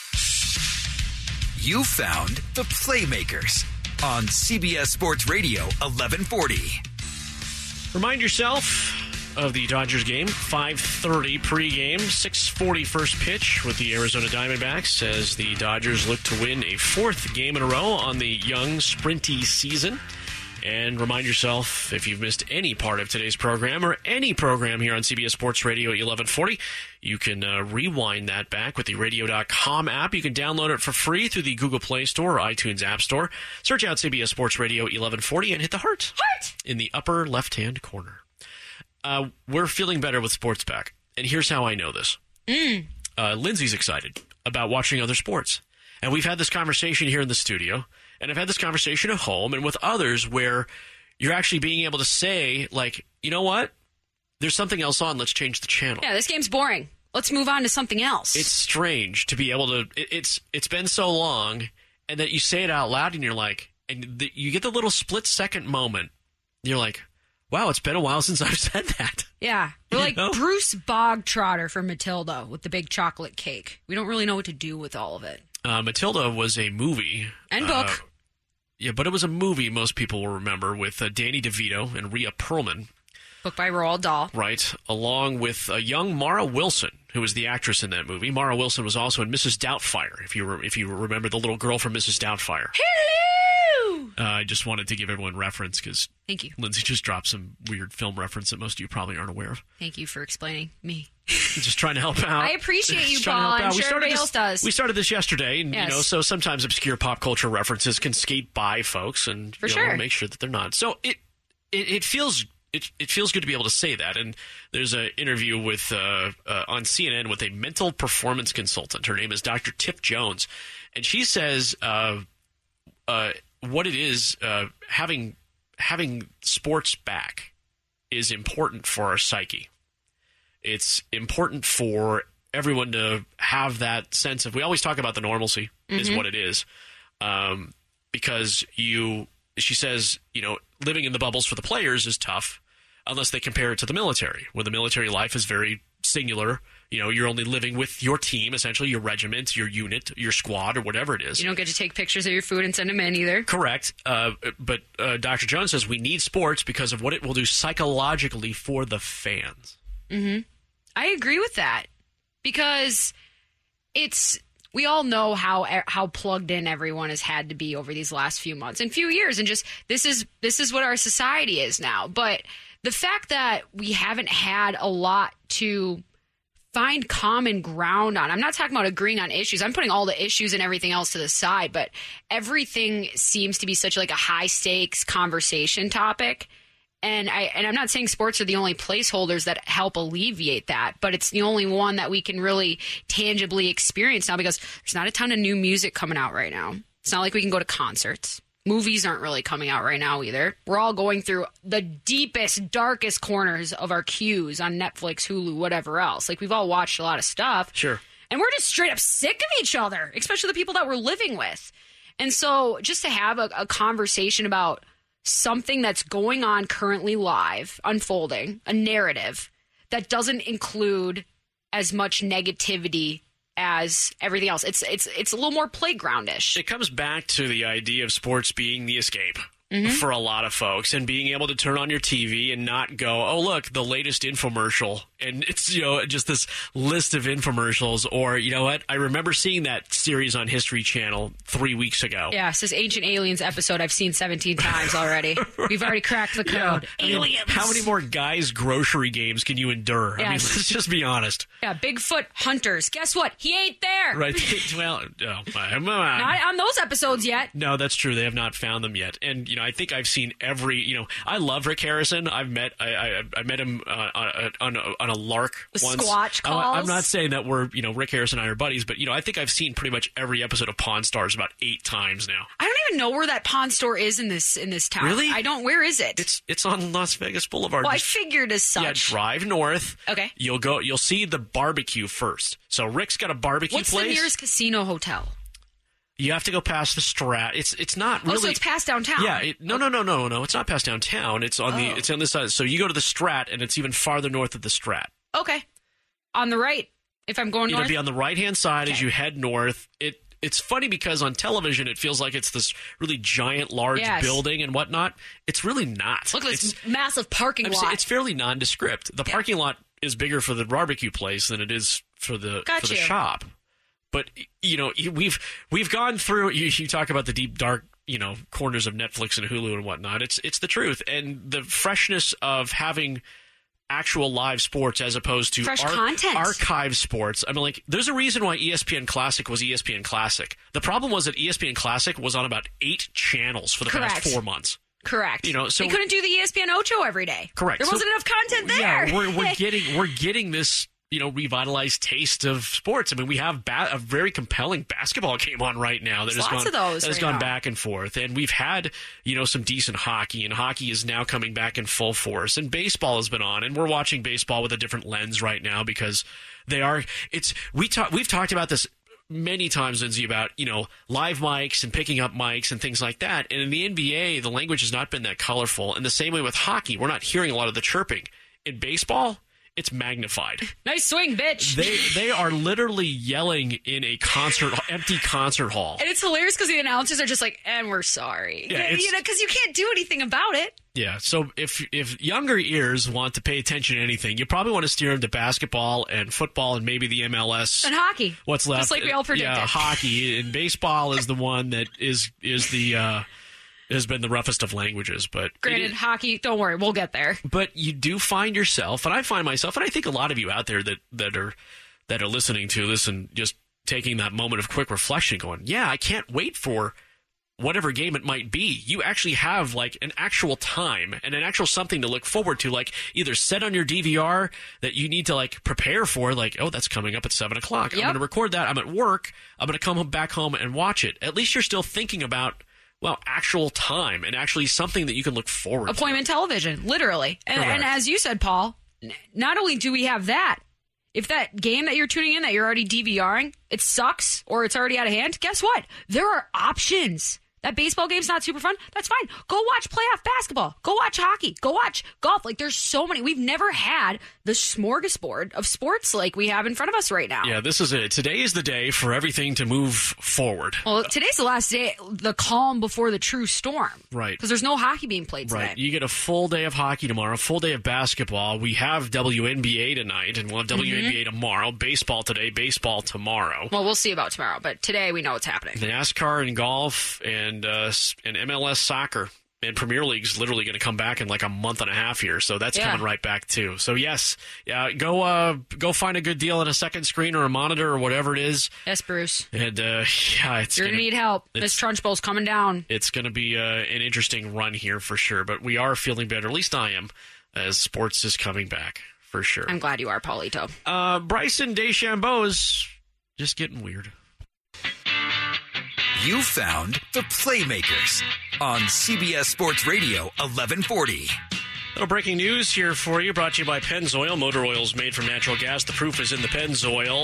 You found the Playmakers on C B S Sports Radio eleven forty. Remind yourself of the Dodgers game, five thirty pregame, six forty first pitch with the Arizona Diamondbacks as the Dodgers look to win a fourth game in a row on the young, sprinty season. And remind yourself, if you've missed any part of today's program or any program here on C B S Sports Radio eleven forty, you can uh, rewind that back with the radio dot com app. You can download it for free through the Google Play Store or iTunes App Store. Search out C B S Sports Radio eleven forty and hit the heart, heart! in the upper left-hand corner. Uh, we're feeling better with sports back, and here's how I know this. Mm. Uh, Lindsay's excited about watching other sports, and we've had this conversation here in the studio. And I've had this conversation at home and with others where you're actually being able to say, like, you know what? There's something else on. Let's change the channel. Yeah, this game's boring. Let's move on to something else. It's strange to be able to it, – it's it's been so long and that you say it out loud and you're like – and the, you get the little split-second moment. You're like, wow, it's been a while since I've said that. Yeah. We're you like know? Bruce Bogtrotter from Matilda with the big chocolate cake. We don't really know what to do with all of it. Uh, Matilda was a movie. And book. Uh, Yeah, but it was a movie most people will remember with uh, Danny DeVito and Rhea Perlman. Book by Roald Dahl. Right, along with a young Mara Wilson, who was the actress in that movie. Mara Wilson was also in Missus Doubtfire, if you re- if you remember the little girl from Missus Doubtfire. Hello! Uh, I just wanted to give everyone reference because Thank you. Lindsay just dropped some weird film reference that most of you probably aren't aware of. Thank you for explaining me. Just trying to help out. I appreciate you, Just trying to Paul. help I'm out. We sure started everybody this- else does. We started this yesterday, and Yes. you know, so sometimes obscure pop culture references can skate by folks, and For you know, sure. make sure that they're not. So it it, it feels it it feels good to be able to say that. And there's an interview with uh, uh, on C N N with a mental performance consultant. Her name is Doctor Tiff Jones, and she says uh, uh, what it is uh, having having sports back is important for our psyche. It's important for everyone to have that sense of, we always talk about the normalcy, mm-hmm. is what it is. Um, because you, she says, you know, living in the bubbles for the players is tough unless they compare it to the military, where the military life is very singular. You know, you're only living with your team, essentially, your regiment, your unit, your squad, or whatever it is. You don't get to take pictures of your food and send them in either. Correct. Uh, but uh, Doctor Jones says we need sports because of what it will do psychologically for the fans. Mm-hmm. I agree with that because it's we all know how how plugged in everyone has had to be over these last few months and few years, and just this is this is what our society is now. But the fact that we haven't had a lot to find common ground on. I'm not talking about agreeing on issues. I'm putting all the issues and everything else to the side, but everything seems to be such like a high stakes conversation topic. And I and I'm not saying sports are the only placeholders that help alleviate that, but it's the only one that we can really tangibly experience now because there's not a ton of new music coming out right now. It's not like we can go to concerts. Movies aren't really coming out right now either. We're all going through the deepest, darkest corners of our queues on Netflix, Hulu, whatever else. Like, we've all watched a lot of stuff. Sure. And we're just straight up sick of each other, especially the people that we're living with. And so just to have a, a conversation about something that's going on currently live, unfolding, a narrative that doesn't include as much negativity as everything else. It's it's it's a little more playgroundish. It comes back to the idea of sports being the escape mm-hmm. for a lot of folks, and being able to turn on your T V and not go, oh, look, the latest infomercial. And it's, you know, just this list of infomercials. Or, you know what, I remember seeing that series on History Channel three weeks ago. Yeah, it's this Ancient Aliens episode I've seen seventeen times already. Right. We've already cracked the code. Yeah. Aliens! I mean, how many more Guys Grocery games can you endure? Yes. I mean, let's just be honest. Yeah, Bigfoot Hunters. Guess what? He ain't there. Right. Well, oh, I'm, not on those episodes yet. No, that's true. They have not found them yet. And, you know, I think I've seen every, you know, I love Rick Harrison. I've met, I, I, I met him uh, on, on, a, on a lark the once. Squatch calls. I'm not saying that we're, you know, Rick Harrison and I are buddies, but, you know, I think I've seen pretty much every episode of Pawn Stars about eight times now. I don't even know where that pawn store is in this in this town. Really? I don't. Where is it? It's it's on Las Vegas Boulevard. Well, Just, I figured as such. Yeah, drive north. Okay. You'll go. You'll see the barbecue first. So Rick's got a barbecue What's place. What's the nearest casino hotel? You have to go past the Strat. It's it's not really. Oh, so it's past downtown. Yeah. It, no, okay. no, no, no, no. It's not past downtown. It's on oh. the. It's on this side. So you go to the Strat, and it's even farther north of the Strat. Okay. On the right, if I'm going north. It'll be on the right hand side okay. as you head north. It. It's funny because on television it feels like it's this really giant, large yes. building and whatnot. It's really not. Look at it's, this massive parking I'm lot. saying it's fairly nondescript. The yeah. parking lot is bigger for the barbecue place than it is for the Got for the you. shop. But you know, we've we've gone through. You, you talk about the deep, dark, you know, corners of Netflix and Hulu and whatnot. It's it's the truth, and the freshness of having actual live sports as opposed to Fresh ar- content. archive sports. I mean, like, there's a reason why E S P N Classic was E S P N Classic. The problem was that E S P N Classic was on about eight channels for the Correct. past four months. Correct. You know, so they couldn't do the E S P N Ocho every day. Correct. There So- wasn't enough content there. Yeah, we're we're getting we're getting this, you know, revitalized taste of sports. I mean, we have ba- a very compelling basketball game on right now that There's has lots gone of those that has right gone now. back and forth, and we've had, you know, some decent hockey, and hockey is now coming back in full force, and baseball has been on, and we're watching baseball with a different lens right now because they are. It's we talk we've talked about this many times, Lindsay, about, you know, live mics and picking up mics and things like that. And in the N B A, the language has not been that colorful. And the same way with hockey, we're not hearing a lot of the chirping. In baseball, it's magnified. Nice swing, bitch. They they are literally yelling in a concert, empty concert hall. And it's hilarious because the announcers are just like, and we're sorry. Yeah, Yeah, it's- you know, because you can't do anything about it. Yeah, so if if younger ears want to pay attention to anything, you probably want to steer them to basketball and football and maybe the M L S. And hockey. What's left? Just like we all predicted. Yeah, hockey. And baseball is the one that is is the uh, has been the roughest of languages. But Granted, it- hockey, don't worry, we'll get there. But you do find yourself, and I find myself, and I think a lot of you out there that, that are that are listening to this and just taking that moment of quick reflection, going, yeah, I can't wait for whatever game it might be. You actually have like an actual time and an actual something to look forward to, like either set on your D V R that you need to like prepare for, like, oh, that's coming up at seven o'clock. Yep. I'm going to record that. I'm at work. I'm going to come back home and watch it. At least you're still thinking about, well, actual time and actually something that you can look forward to. Appointment television, literally. And, Correct. and as you said, Paul, n- not only do we have that, if that game that you're tuning in that you're already DVRing, it sucks or it's already out of hand, guess what? There are options That baseball game's not super fun. That's fine. Go watch playoff basketball. Go watch hockey. Go watch golf. Like, there's so many. We've never had the smorgasbord of sports like we have in front of us right now. Yeah, this is it. Today is the day for everything to move forward. Well, today's the last day, the calm before the true storm. Right. Because there's no hockey being played today. Right. You get a full day of hockey tomorrow, a full day of basketball. We have W N B A tonight, and we'll have W N B A mm-hmm. tomorrow. Baseball today, baseball tomorrow. Well, we'll see about tomorrow, but today we know what's happening. NASCAR and golf and uh, and M L S soccer and Premier League's literally going to come back in like a month and a half here, so that's yeah. coming right back too. So yes, yeah, go uh, go find a good deal at a second screen or a monitor or whatever it is. Yes, Bruce. And uh, yeah, it's you're gonna, gonna need help. This Trunchbull's coming down. It's going to be uh, an interesting run here for sure, but we are feeling better. At least I am, as sports is coming back for sure. I'm glad you are, Paulito. Uh, Bryson DeChambeau is just getting weird. You found the Playmakers on C B S Sports Radio eleven forty. Little breaking news here for you, brought to you by Pennzoil. Motor oils made from natural gas. The proof is in the Pennzoil.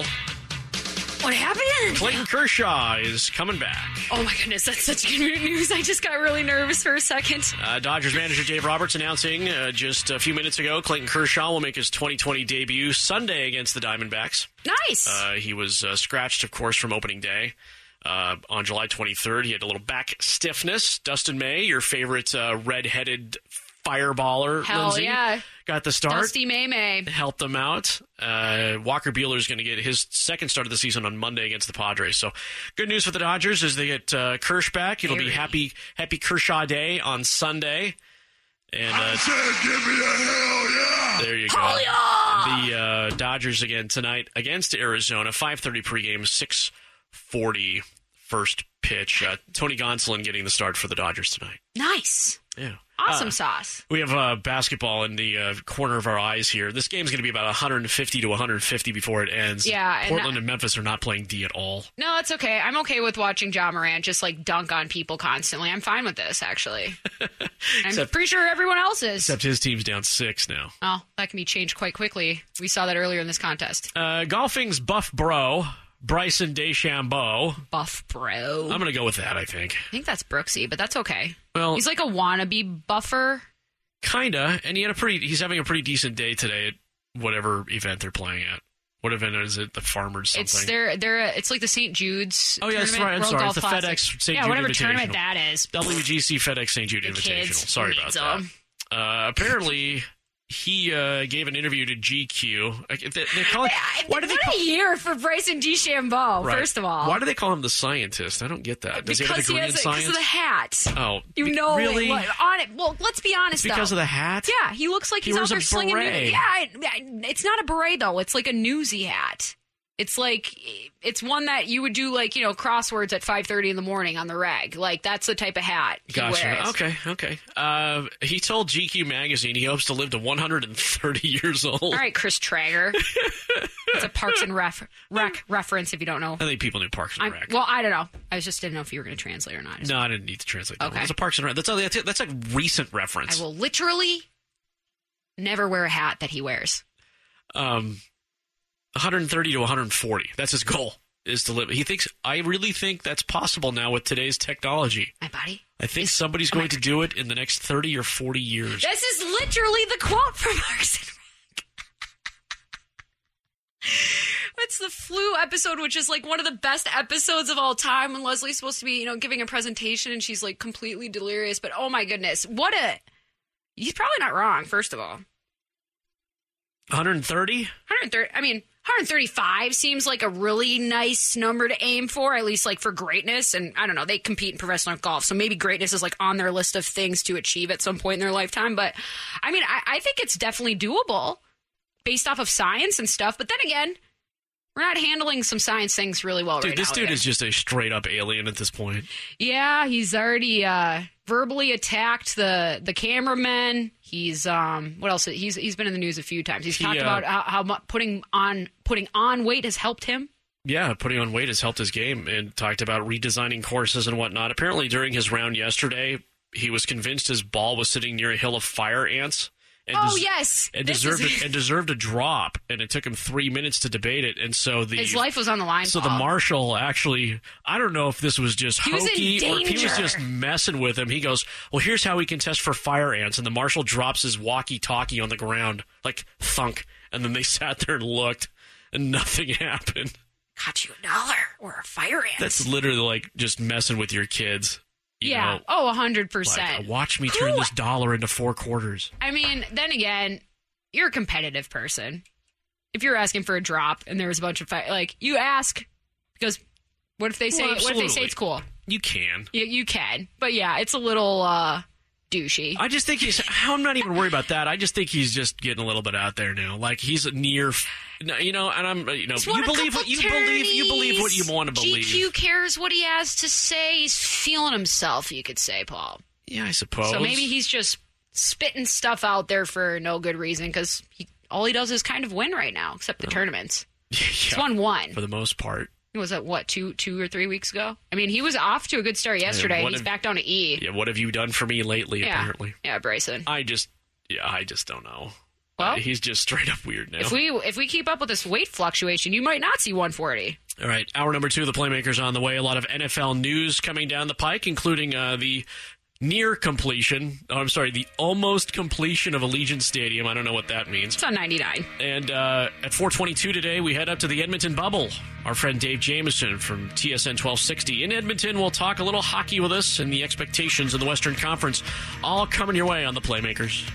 What happened? Clayton Kershaw is coming back. Oh, my goodness. That's such good news. I just got really nervous for a second. Uh, Dodgers manager Dave Roberts announcing uh, just a few minutes ago Clayton Kershaw will make his twenty twenty debut Sunday against the Diamondbacks. Nice. Uh, he was uh, scratched, of course, from opening day. Uh, on July twenty-third, he had a little back stiffness. Dustin May, your favorite uh, red-headed fireballer, Hell Lindsay, yeah. got the start. Dusty May May. Helped them out. Uh, Walker Buehler is going to get his second start of the season on Monday against the Padres. So good news for the Dodgers is they get uh, Kersh back. It'll Very. be happy happy Kershaw Day on Sunday. And uh, I said, give me a hell yeah! There you go. Hell yeah! The uh, Dodgers again tonight against Arizona. five thirty pregame, six forty first pitch. Uh, Tony Gonsolin getting the start for the Dodgers tonight. Nice. Yeah. Awesome uh, sauce. We have uh, basketball in the uh, corner of our eyes here. This game's going to be about one hundred fifty to one hundred fifty before it ends. Yeah. Portland and, and Memphis are not playing D at all. No, it's okay. I'm okay with watching Ja Morant just like dunk on people constantly. I'm fine with this, actually. except, I'm pretty sure everyone else is. Except his team's down six now. Oh, that can be changed quite quickly. We saw that earlier in this contest. Uh, golfing's Buff Bro. Bryson DeChambeau. Buff bro. I'm going to go with that, I think. I think that's Brooksy, but that's okay. Well, he's like a wannabe buffer. Kinda, and he had a pretty. He's having a pretty decent day today at whatever event they're playing at. What event is it? The Farmers something? It's their, they're, it's like the Saint Jude's. Oh yeah, that's right. I'm World sorry. Golf It's the Classic. FedEx Saint yeah, Jude whatever Invitational. tournament that is. W G C FedEx Saint Jude the Invitational. Kids Sorry about them. that. Uh, apparently, he uh, gave an interview to G Q. They, they call it, why do they what call, a year for Bryson DeChambeau, right. first of all. Why do they call him the scientist? I don't get that. Does because he have a degree he in has science? Because of the hat. Oh, you know really? it. What, on it. Well, let's be honest, it's because though. of the hat? Yeah, he looks like he he's out wears there a slinging. beret. Yeah, I, I, it's not a beret though. It's like a newsy hat. It's like, it's one that you would do like, you know, crosswords at five thirty in the morning on the reg. Like, that's the type of hat he gotcha. wears. Okay, okay. Uh, he told G Q Magazine he hopes to live to one hundred thirty years old. All right, Chris Traeger. It's a Parks and Ref, Rec reference if you don't know. I think people knew Parks and I'm, Rec. Well, I don't know. I just didn't know if you were going to translate or not. No, I didn't need to translate that. Okay. It's a Parks and Rec. That's a, that's a, that's a recent reference. I will literally never wear a hat that he wears. Um... one hundred thirty to one hundred forty. That's his goal, is to live. He thinks, I really think that's possible now with today's technology. My body? I think is, somebody's oh going to do it in the next thirty or forty years. This is literally the quote from Parks and Rec. It's the flu episode, which is like one of the best episodes of all time when Leslie's supposed to be, you know, giving a presentation and she's like completely delirious. But oh my goodness, what a... He's probably not wrong, first of all. one hundred thirty? one hundred thirty, I mean... one hundred thirty-five seems like a really nice number to aim for, at least like for greatness. And I don't know, they compete in professional golf, so maybe greatness is like on their list of things to achieve at some point in their lifetime. But I mean, I, I think it's definitely doable based off of science and stuff. But then again, we're not handling some science things really well dude, right this now. This dude either. is just a straight up alien at this point. Yeah, he's already uh, verbally attacked the the cameramen. He's um, what else? He's he's been in the news a few times. He's he, talked uh, about how, how much putting on putting on weight has helped him. Yeah, putting on weight has helped his game, and talked about redesigning courses and whatnot. Apparently, during his round yesterday, he was convinced his ball was sitting near a hill of fire ants, And oh des- yes, and This deserved is- a, and deserved a drop, and it took him three minutes to debate it, and so the his life was on the line. So Paul. the marshal actually, I don't know if this was just He was in hokey or if he was danger. just messing with him. He goes, "Well, here's how we can test for fire ants," and the marshal drops his walkie-talkie on the ground, like thunk, and then they sat there and looked, and nothing happened. Got you a dollar or a fire ant. That's literally like just messing with your kids. You yeah. know, oh, a hundred like, percent. watch me turn Who- this dollar into four quarters. I mean, then again, you're a competitive person. If you're asking for a drop and there's a bunch of fi- like you ask because what if they say Well, what if they say absolutely. it's cool? You can. You, you can, but yeah, it's a little uh, douchey. I just think he's. I'm not even worried about that. I just think he's just getting a little bit out there now. Like he's near, you know. And I'm, you know, He's you won a believe couple what you believe. You believe what you tourneys. want to believe. G Q cares what he has to say. He's feeling himself, you could say, Paul. Yeah, I suppose. So maybe he's just spitting stuff out there for no good reason because he all he does is kind of win right now, except the tournaments. He's yeah, won one. for the most part. Was that what two two or three weeks ago? I mean, he was off to a good start yesterday. what And he's have- back down to E. Yeah, what have you done for me lately? Yeah. Apparently, Yeah, Bryson. I just, yeah, I just don't know. Well, Uh, he's just straight up weird now. If we if we keep up with this weight fluctuation, you might not see one forty. All right, hour number two of the Playmakers on the way. A lot of N F L news coming down the pike, including uh, the near completion. Oh, I'm sorry, the almost completion of Allegiant Stadium. I don't know what that means. It's on ninety-nine. And uh, at four twenty-two today, we head up to the Edmonton bubble. Our friend Dave Jameson from T S N twelve sixty in Edmonton will talk a little hockey with us and the expectations in the Western Conference. All coming your way on the Playmakers.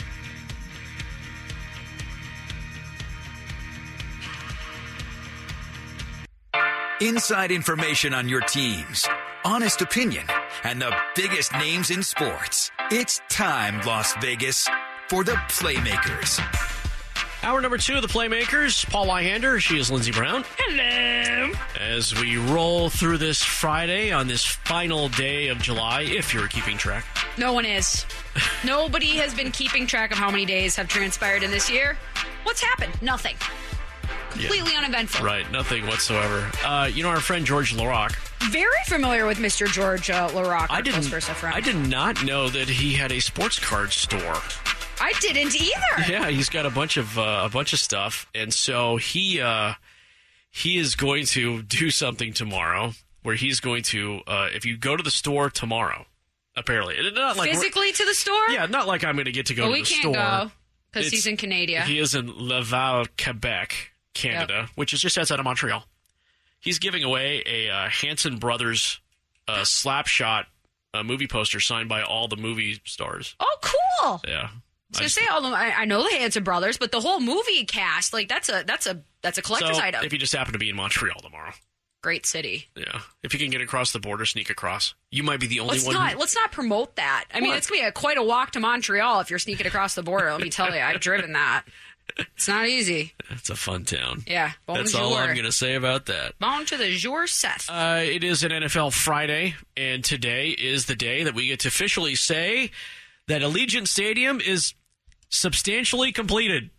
Inside information on your teams, honest opinion, and the biggest names in sports. It's time, Las Vegas, for the Playmakers. Hour number two of the Playmakers. Paul Wyhander. She is Lindsey Brown. Hello. As we roll through this Friday on this final day of July, if you're keeping track. No one is. Nobody has been keeping track of how many days have transpired in this year. What's happened? Nothing. Completely Yeah. uneventful. Right, nothing whatsoever. Uh, you know our friend George Larock. Very familiar with Mister George uh, Larock. I didn't. Versa friend. I did not know that he had a sports card store. I didn't either. Yeah, he's got a bunch of uh, a bunch of stuff, and so he uh, he is going to do something tomorrow where he's going to. Uh, if you go to the store tomorrow, apparently, it's not like we're- Physically to the store? yeah, not like I'm going to get to go Well, to we the can't store. go because It's- he's in Canada. He is in Laval, Quebec, Canada, which is just outside of Montreal. He's giving away a uh, Hanson Brothers uh, slapshot uh, movie poster signed by all the movie stars. Oh, cool. Yeah. So I just- say all them. I, I know the Hanson brothers, but the whole movie cast, like that's a that's a that's a collector's so item. if you just happen to be in Montreal tomorrow, Great city. yeah, if you can get across the border, sneak across. You might be the only Let's one. not who- let's not promote that. I mean, What? it's gonna be a, quite a walk to Montreal if you're sneaking across the border. Let me tell you, I've driven that. It's not easy. It's a fun town. Yeah, That's bonjour. all I'm going to say about that. Bon to the jour, Seth. Uh, it is an N F L Friday, and today is the day that we get to officially say that Allegiant Stadium is substantially completed.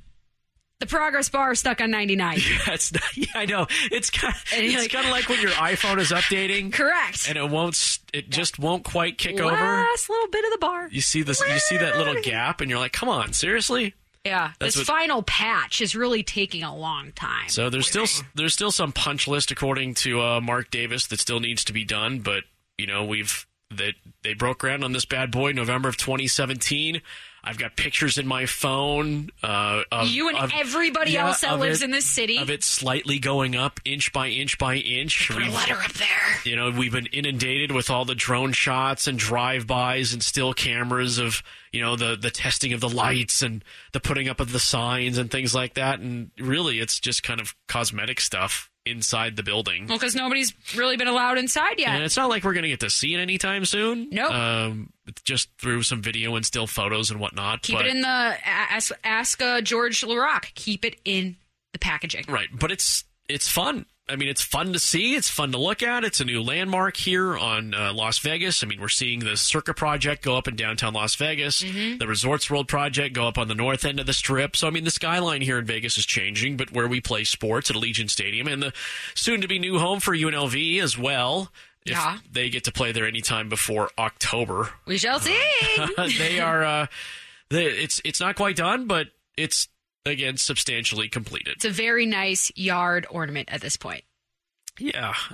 The progress bar stuck on ninety-nine. That's not, yeah, I know. It's kind of, And you're it's like- kind of like when your iPhone is updating, Correct. and it won't. s- It just won't quite kick over. Last little bit of the bar. You see this. You see that little gap, and you're like, "Come on, seriously." Yeah, That's this what- final patch is really taking a long time. So there's still there's still some punch list according to uh, Mark Davis that still needs to be done, but you know we've that they broke ground on this bad boy November of twenty seventeen. I've got pictures in my phone. Uh, of, you and of- everybody yeah, else that of lives it- in this city. of it slightly going up inch by inch by inch. Put a We've- letter up there. You know, we've been inundated with all the drone shots and drive-bys and still cameras of, you know, the, the testing of the lights and the putting up of the signs and things like that. And really, it's just kind of cosmetic stuff inside the building. Well, because nobody's really been allowed inside yet. And it's not like we're going to get to see it anytime soon. Nope. Um, it's just through some video and still photos and whatnot. Keep but, it in the ask, ask uh, George Larock. Keep it in the packaging. Right, but it's it's fun. I mean, it's fun to see. It's fun to look at. It's a new landmark here on uh, Las Vegas. I mean, we're seeing the Circa project go up in downtown Las Vegas. Mm-hmm. The Resorts World project go up on the north end of the Strip. So, I mean, the skyline here in Vegas is changing, but where we play sports at Allegiant Stadium and the soon-to-be new home for U N L V as well. If Yeah. they get to play there anytime before October. We shall see. they are... Uh, It's it's not quite done, but it's, again, substantially completed. It's a very nice yard ornament at this point. Yeah. Uh,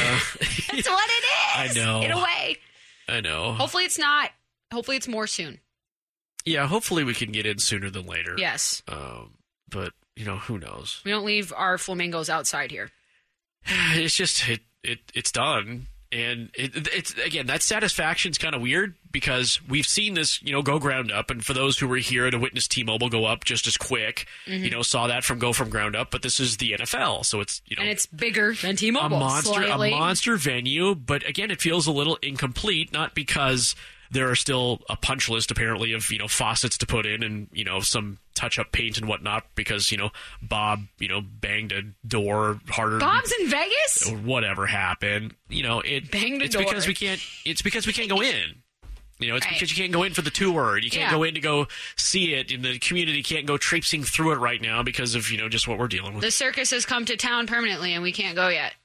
That's what it is. I know. In a way. I know. Hopefully it's not. Hopefully it's more soon. Yeah, hopefully we can get in sooner than later. Yes. Um, but, you know, who knows? We don't leave our flamingos outside here. It's just, it, it it's done. And it, it's, again, that satisfaction's kind of weird because we've seen this, you know, go ground up. And for those who were here to witness T-Mobile go up just as quick, mm-hmm. you know, saw that from go from ground up. But this is the N F L. So it's, you know. And it's bigger than T-Mobile. A monster, slightly. a monster venue. But again, it feels a little incomplete, not because there are still a punch list, apparently, of, you know, faucets to put in and, you know, some touch-up paint and whatnot because, you know, Bob, you know, banged a door harder. Bob's in Vegas? Or whatever happened. You know, it, Banged a it's door. because we can't, it's because we can't go in. You know, it's Right. because you can't go in for the tour. You can't Yeah. go in to go see it. And the community can't go traipsing through it right now because of, you know, just what we're dealing with. The circus has come to town permanently and we can't go yet.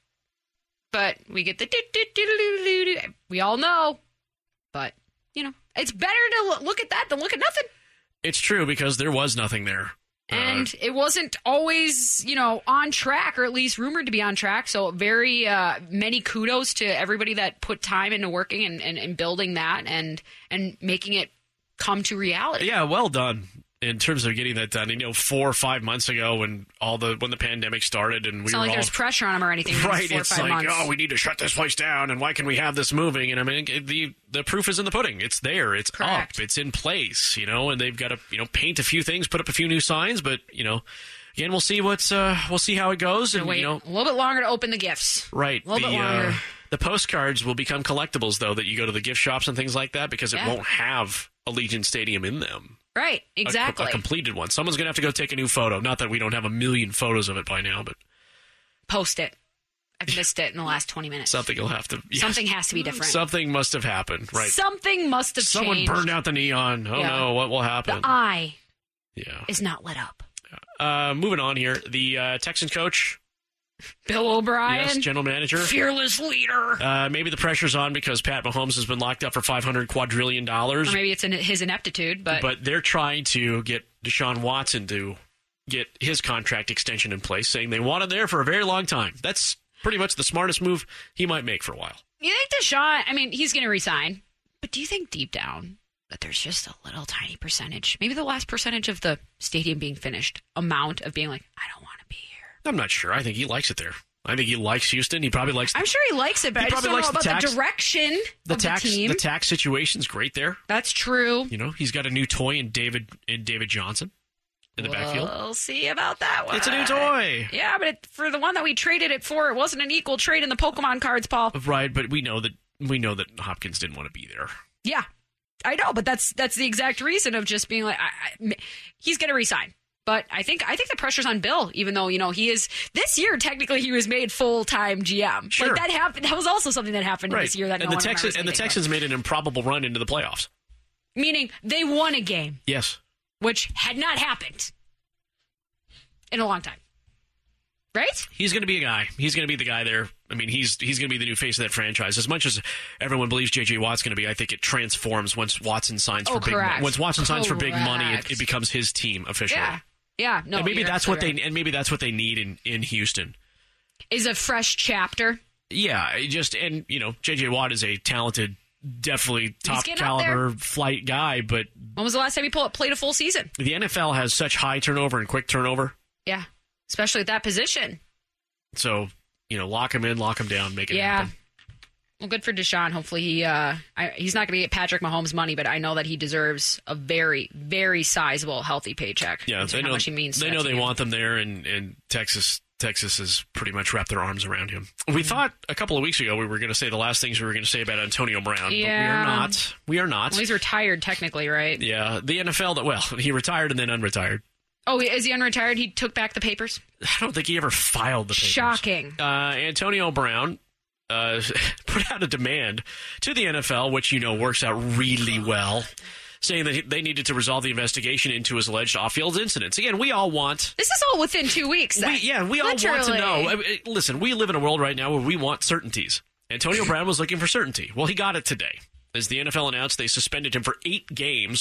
But we get the do-do-do-do-do-do. We all know. But, you know, it's better to lo- look at that than look at nothing. It's true because there was nothing there. And Uh, it wasn't always, you know, on track, or at least rumored to be on track. So very uh, many kudos to everybody that put time into working and, and, and building that and and making it come to reality. yeah, well done in terms of getting that done. You know, four or five months ago when all the when the pandemic started and we It's were not like all there's pressure on them or anything. in right. Four It's or five like, months. oh, we need to shut this place down, and why can we have this moving? And I mean, it- the the proof is in the pudding. It's there. It's Correct. up. It's in place. You know, and they've got to you know paint a few things, put up a few new signs, but you know. Again, we'll see what's uh, we'll see how it goes, and Wait you know, a little bit longer to open the gifts. right? A little the bit longer. Uh, the postcards will become collectibles, though, that you go to the gift shops and things like that, because it Yeah. won't have Allegiant Stadium in them. Right, A- exactly. A, completed one. Someone's gonna have to go take a new photo. Not that we don't have a million photos of it by now, but Post it. I've missed it in the last twenty minutes. something will have to. Yes. Something has to be different. Something must have happened, right? Something must have Someone changed. burned out the neon. Oh Yeah. no, what will The happen? eye Yeah. is not lit up. Uh, moving on here, the uh, Texans coach, Bill O'Brien, yes, general manager. fearless leader. Uh, maybe the pressure's on because Pat Mahomes has been locked up for five hundred quadrillion dollars. Or maybe it's in his ineptitude, but, But they're trying to get Deshaun Watson to get his contract extension in place, saying they want him there for a very long time. That's pretty much the smartest move he might make for a while. you think Deshaun, I mean, he's going to resign, but do you think deep down that there's just a little tiny percentage, maybe the last percentage of the stadium being finished, amount of being like, I don't want to be here? I'm not sure. I think he likes it there. I think he likes Houston. He probably likes I'm sure he likes it, but He I just probably don't know likes the about the, tax- direction the of tax. the team. The tax situation's great there. That's true. You know, he's got a new toy in David in David Johnson in the backfield. We'll see about that one. It's a new toy. Yeah, but it, for the one that we traded it for, it wasn't an equal trade in the Pokemon cards, Paul. Right, but we know that we know that Hopkins didn't want to be there. Yeah, I know, but that's that's the exact reason of just being like, I, I, he's going to resign. But I think I think the pressure's on Bill, even though you know he is this year technically he was made full time G M. Sure. Like that happened. That was also something that happened Right, this year that and no the one Texans remembers and the anything Texans made an improbable run into the playoffs. about. Meaning they won a game, Yes, which had not happened in a long time. Right? he's going to be a guy. He's going to be the guy there. I mean, he's he's going to be the new face of that franchise. As much as everyone believes J J. Watt's going to be, I think it transforms once Watson signs Oh, for big. correct. Mo- once Watson signs for big money, it, Correct. it becomes his team officially. Yeah. Yeah. No. and maybe you're that's what absolutely they and maybe that's what they need in, in Houston. right. is a fresh chapter. Yeah, it just and you know J J. Watt is a talented, definitely top getting up caliber flight guy, but When was the last time he pull, played a full season? the N F L has such high turnover and quick turnover. Yeah. Especially at that position. So, you know, lock him in, lock him down, make it Yeah. happen. Well, good for Deshaun. Hopefully he uh, I, he's not going to get Patrick Mahomes money, but I know that he deserves a very, very sizable, healthy paycheck. Yeah, Into they how know much he means. to they that know they team. want them there, and, and Texas Texas has pretty much wrapped their arms around him. Mm-hmm. We thought a couple of weeks ago we were going to say the last things we were going to say about Antonio Brown, Yeah. but we are not. We are not. Well, he's retired technically, right? Yeah, the N F L. That well, he retired and then unretired. Oh, is he unretired? He took back the papers? I don't think he ever filed the papers. Shocking. Uh, Antonio Brown uh, put out a demand to the N F L, which, you know, works out really well, saying that they needed to resolve the investigation into his alleged off-field incidents. Again, we all want... This is all within two weeks, then. We, yeah, we all want to Literally. know. I mean, listen, we live in a world right now where we want certainties. Antonio Brown was looking for certainty. Well, he got it today. As the N F L announced, they suspended him for eight games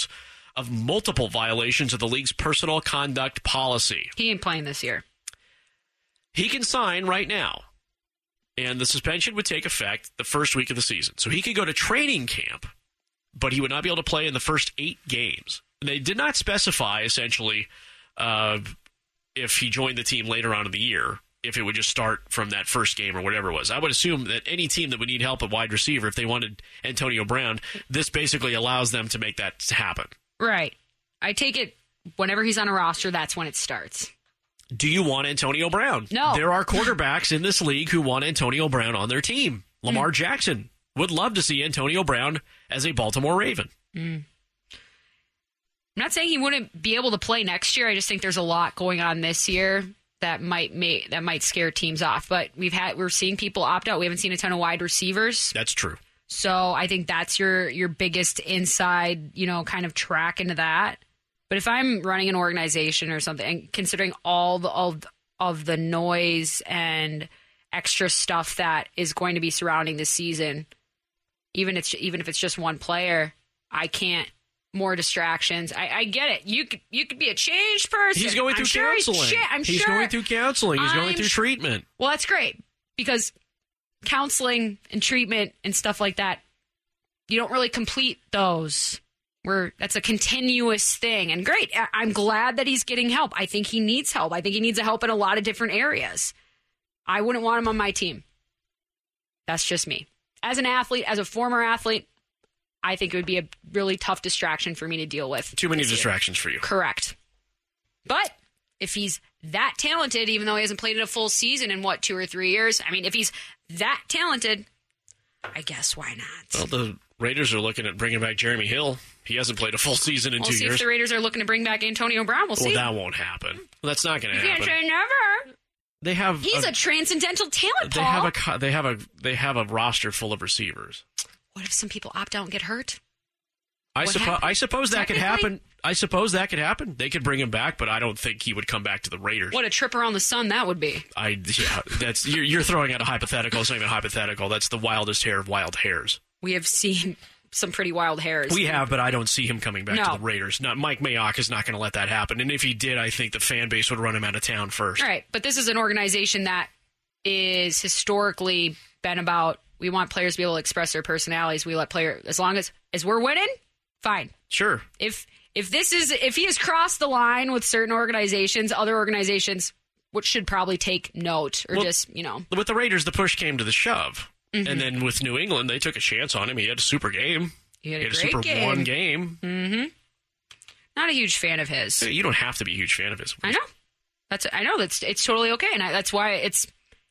of multiple violations of the league's personal conduct policy. He ain't playing this year. He can sign right now, and the suspension would take effect the first week of the season. So he could go to training camp, but he would not be able to play in the first eight games. They did not specify, essentially, uh, if he joined the team later on in the year, if it would just start from that first game or whatever it was. I would assume that any team that would need help at wide receiver, if they wanted Antonio Brown, this basically allows them to make that happen. Right. I take it whenever he's on a roster, that's when it starts. Do you want Antonio Brown? No. There are quarterbacks in this league who want Antonio Brown on their team. Lamar mm. Jackson would love to see Antonio Brown as a Baltimore Raven. Mm. I'm not saying he wouldn't be able to play next year. I just think there's a lot going on this year that might make, that might scare teams off. But we've had we're seeing people opt out. We haven't seen a ton of wide receivers. That's true. So I think that's your your biggest inside, you know, kind of track into that. But if I'm running an organization or something, and considering all the all of the noise and extra stuff that is going to be surrounding this season, even it's even if it's just one player, I can't. More distractions. I, I get it. You could you could be a changed person. He's going through I'm sure counseling. He's, I'm he's sure. going through counseling. He's I'm going through sh- treatment. Well, that's great because counseling and treatment and stuff like that, you don't really complete those. Where that's a continuous thing. And great. I, I'm glad that he's getting help. I think he needs help. I think he needs help in a lot of different areas. I wouldn't want him on my team. That's just me. As an athlete, as a former athlete, I think it would be a really tough distraction for me to deal with. Too many distractions for you. Correct. But if he's that talented, even though he hasn't played in a full season in, what, two or three years? I mean, if he's that talented, I guess why not? Well, the Raiders are looking at bringing back Jeremy Hill. He hasn't played a full season in we'll two see years. If the Raiders are looking to bring back Antonio Brown, we'll well, see. Well, that won't happen. Well, that's not going to happen. You can't say never. They have. He's a, a transcendental talent, Paul. They have a. They have a. They have a roster full of receivers. What if some people opt out and get hurt? I, suppo- I suppose that could happen. I suppose that could happen. They could bring him back, but I don't think he would come back to the Raiders. What a trip around the sun that would be. I yeah, that's you're, you're throwing out a hypothetical. It's not even a hypothetical. That's the wildest hair of wild hairs. We have seen some pretty wild hairs. We have, but I don't see him coming back no. to the Raiders. Not Mike Mayock is not going to let that happen. And if he did, I think the fan base would run him out of town first. All right, but this is an organization that is historically been about we want players to be able to express their personalities. We let players as long as as we're winning. Fine. Sure. If if this is if he has crossed the line with certain organizations, other organizations which should probably take note or well, just, you know. With the Raiders, the push came to the shove. Mm-hmm. And then with New England, they took a chance on him. He had a super game. He had a, he had great a super game. one game. Mm-hmm. Not a huge fan of his. You don't have to be a huge fan of his. I know. That's I know that's it's totally okay, and I, that's why it's.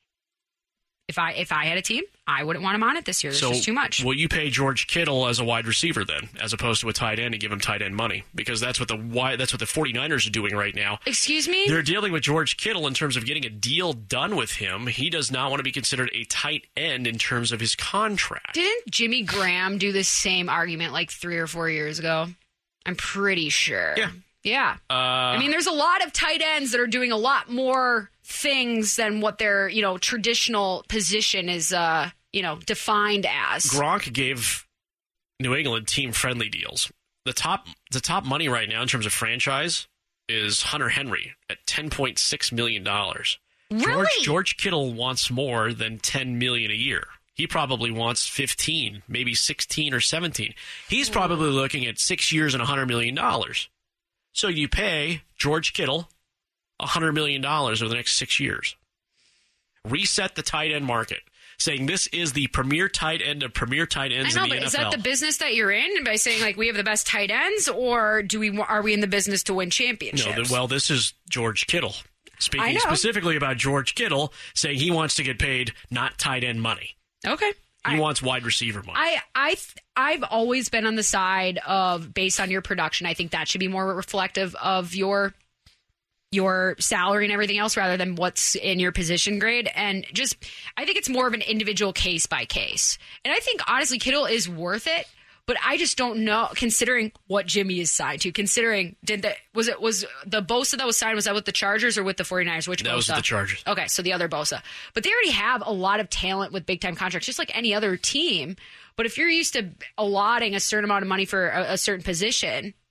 If I if I had a team, I wouldn't want him on it this year. There's so, just too much. Will you pay George Kittle as a wide receiver then, as opposed to a tight end, and give him tight end money? Because that's what the that's what the 49ers are doing right now. Excuse me? They're dealing with George Kittle in terms of getting a deal done with him. He does not want to be considered a tight end in terms of his contract. Didn't Jimmy Graham do the same argument like three or four years ago? I'm pretty sure. Yeah. Yeah. Uh, I mean, there's a lot of tight ends that are doing a lot more things than what their, you know, traditional position is, uh, you know, defined as. Gronk gave New England team-friendly deals. The top the top money right now in terms of franchise is Hunter Henry at ten point six million dollars. Really? George, George Kittle wants more than ten million dollars a year. He probably wants fifteen, maybe sixteen or seventeen. He's probably looking at six years and one hundred million dollars. So you pay George Kittle one hundred million dollars over the next six years. Reset the tight end market, saying this is the premier tight end of premier tight ends I know, in the but N F L. Is that the business that you're in by saying, like, we have the best tight ends, or do we are we in the business to win championships? No, the, well, this is George Kittle. Speaking specifically about George Kittle, saying he wants to get paid not tight end money. Okay. He I, wants wide receiver money. I, I, I've always been on the side of based on your production. I think that should be more reflective of your your salary and everything else rather than what's in your position grade. And just, I think it's more of an individual case by case. And I think, honestly, Kittle is worth it. But I just don't know, considering what Jimmy is signed to, considering, did the, was it, was the Bosa that was signed, was that with the Chargers or with the 49ers? Which that Bosa? was with the Chargers. Okay, so the other Bosa. But they already have a lot of talent with big-time contracts, just like any other team. But if you're used to allotting a certain amount of money for a, a certain position,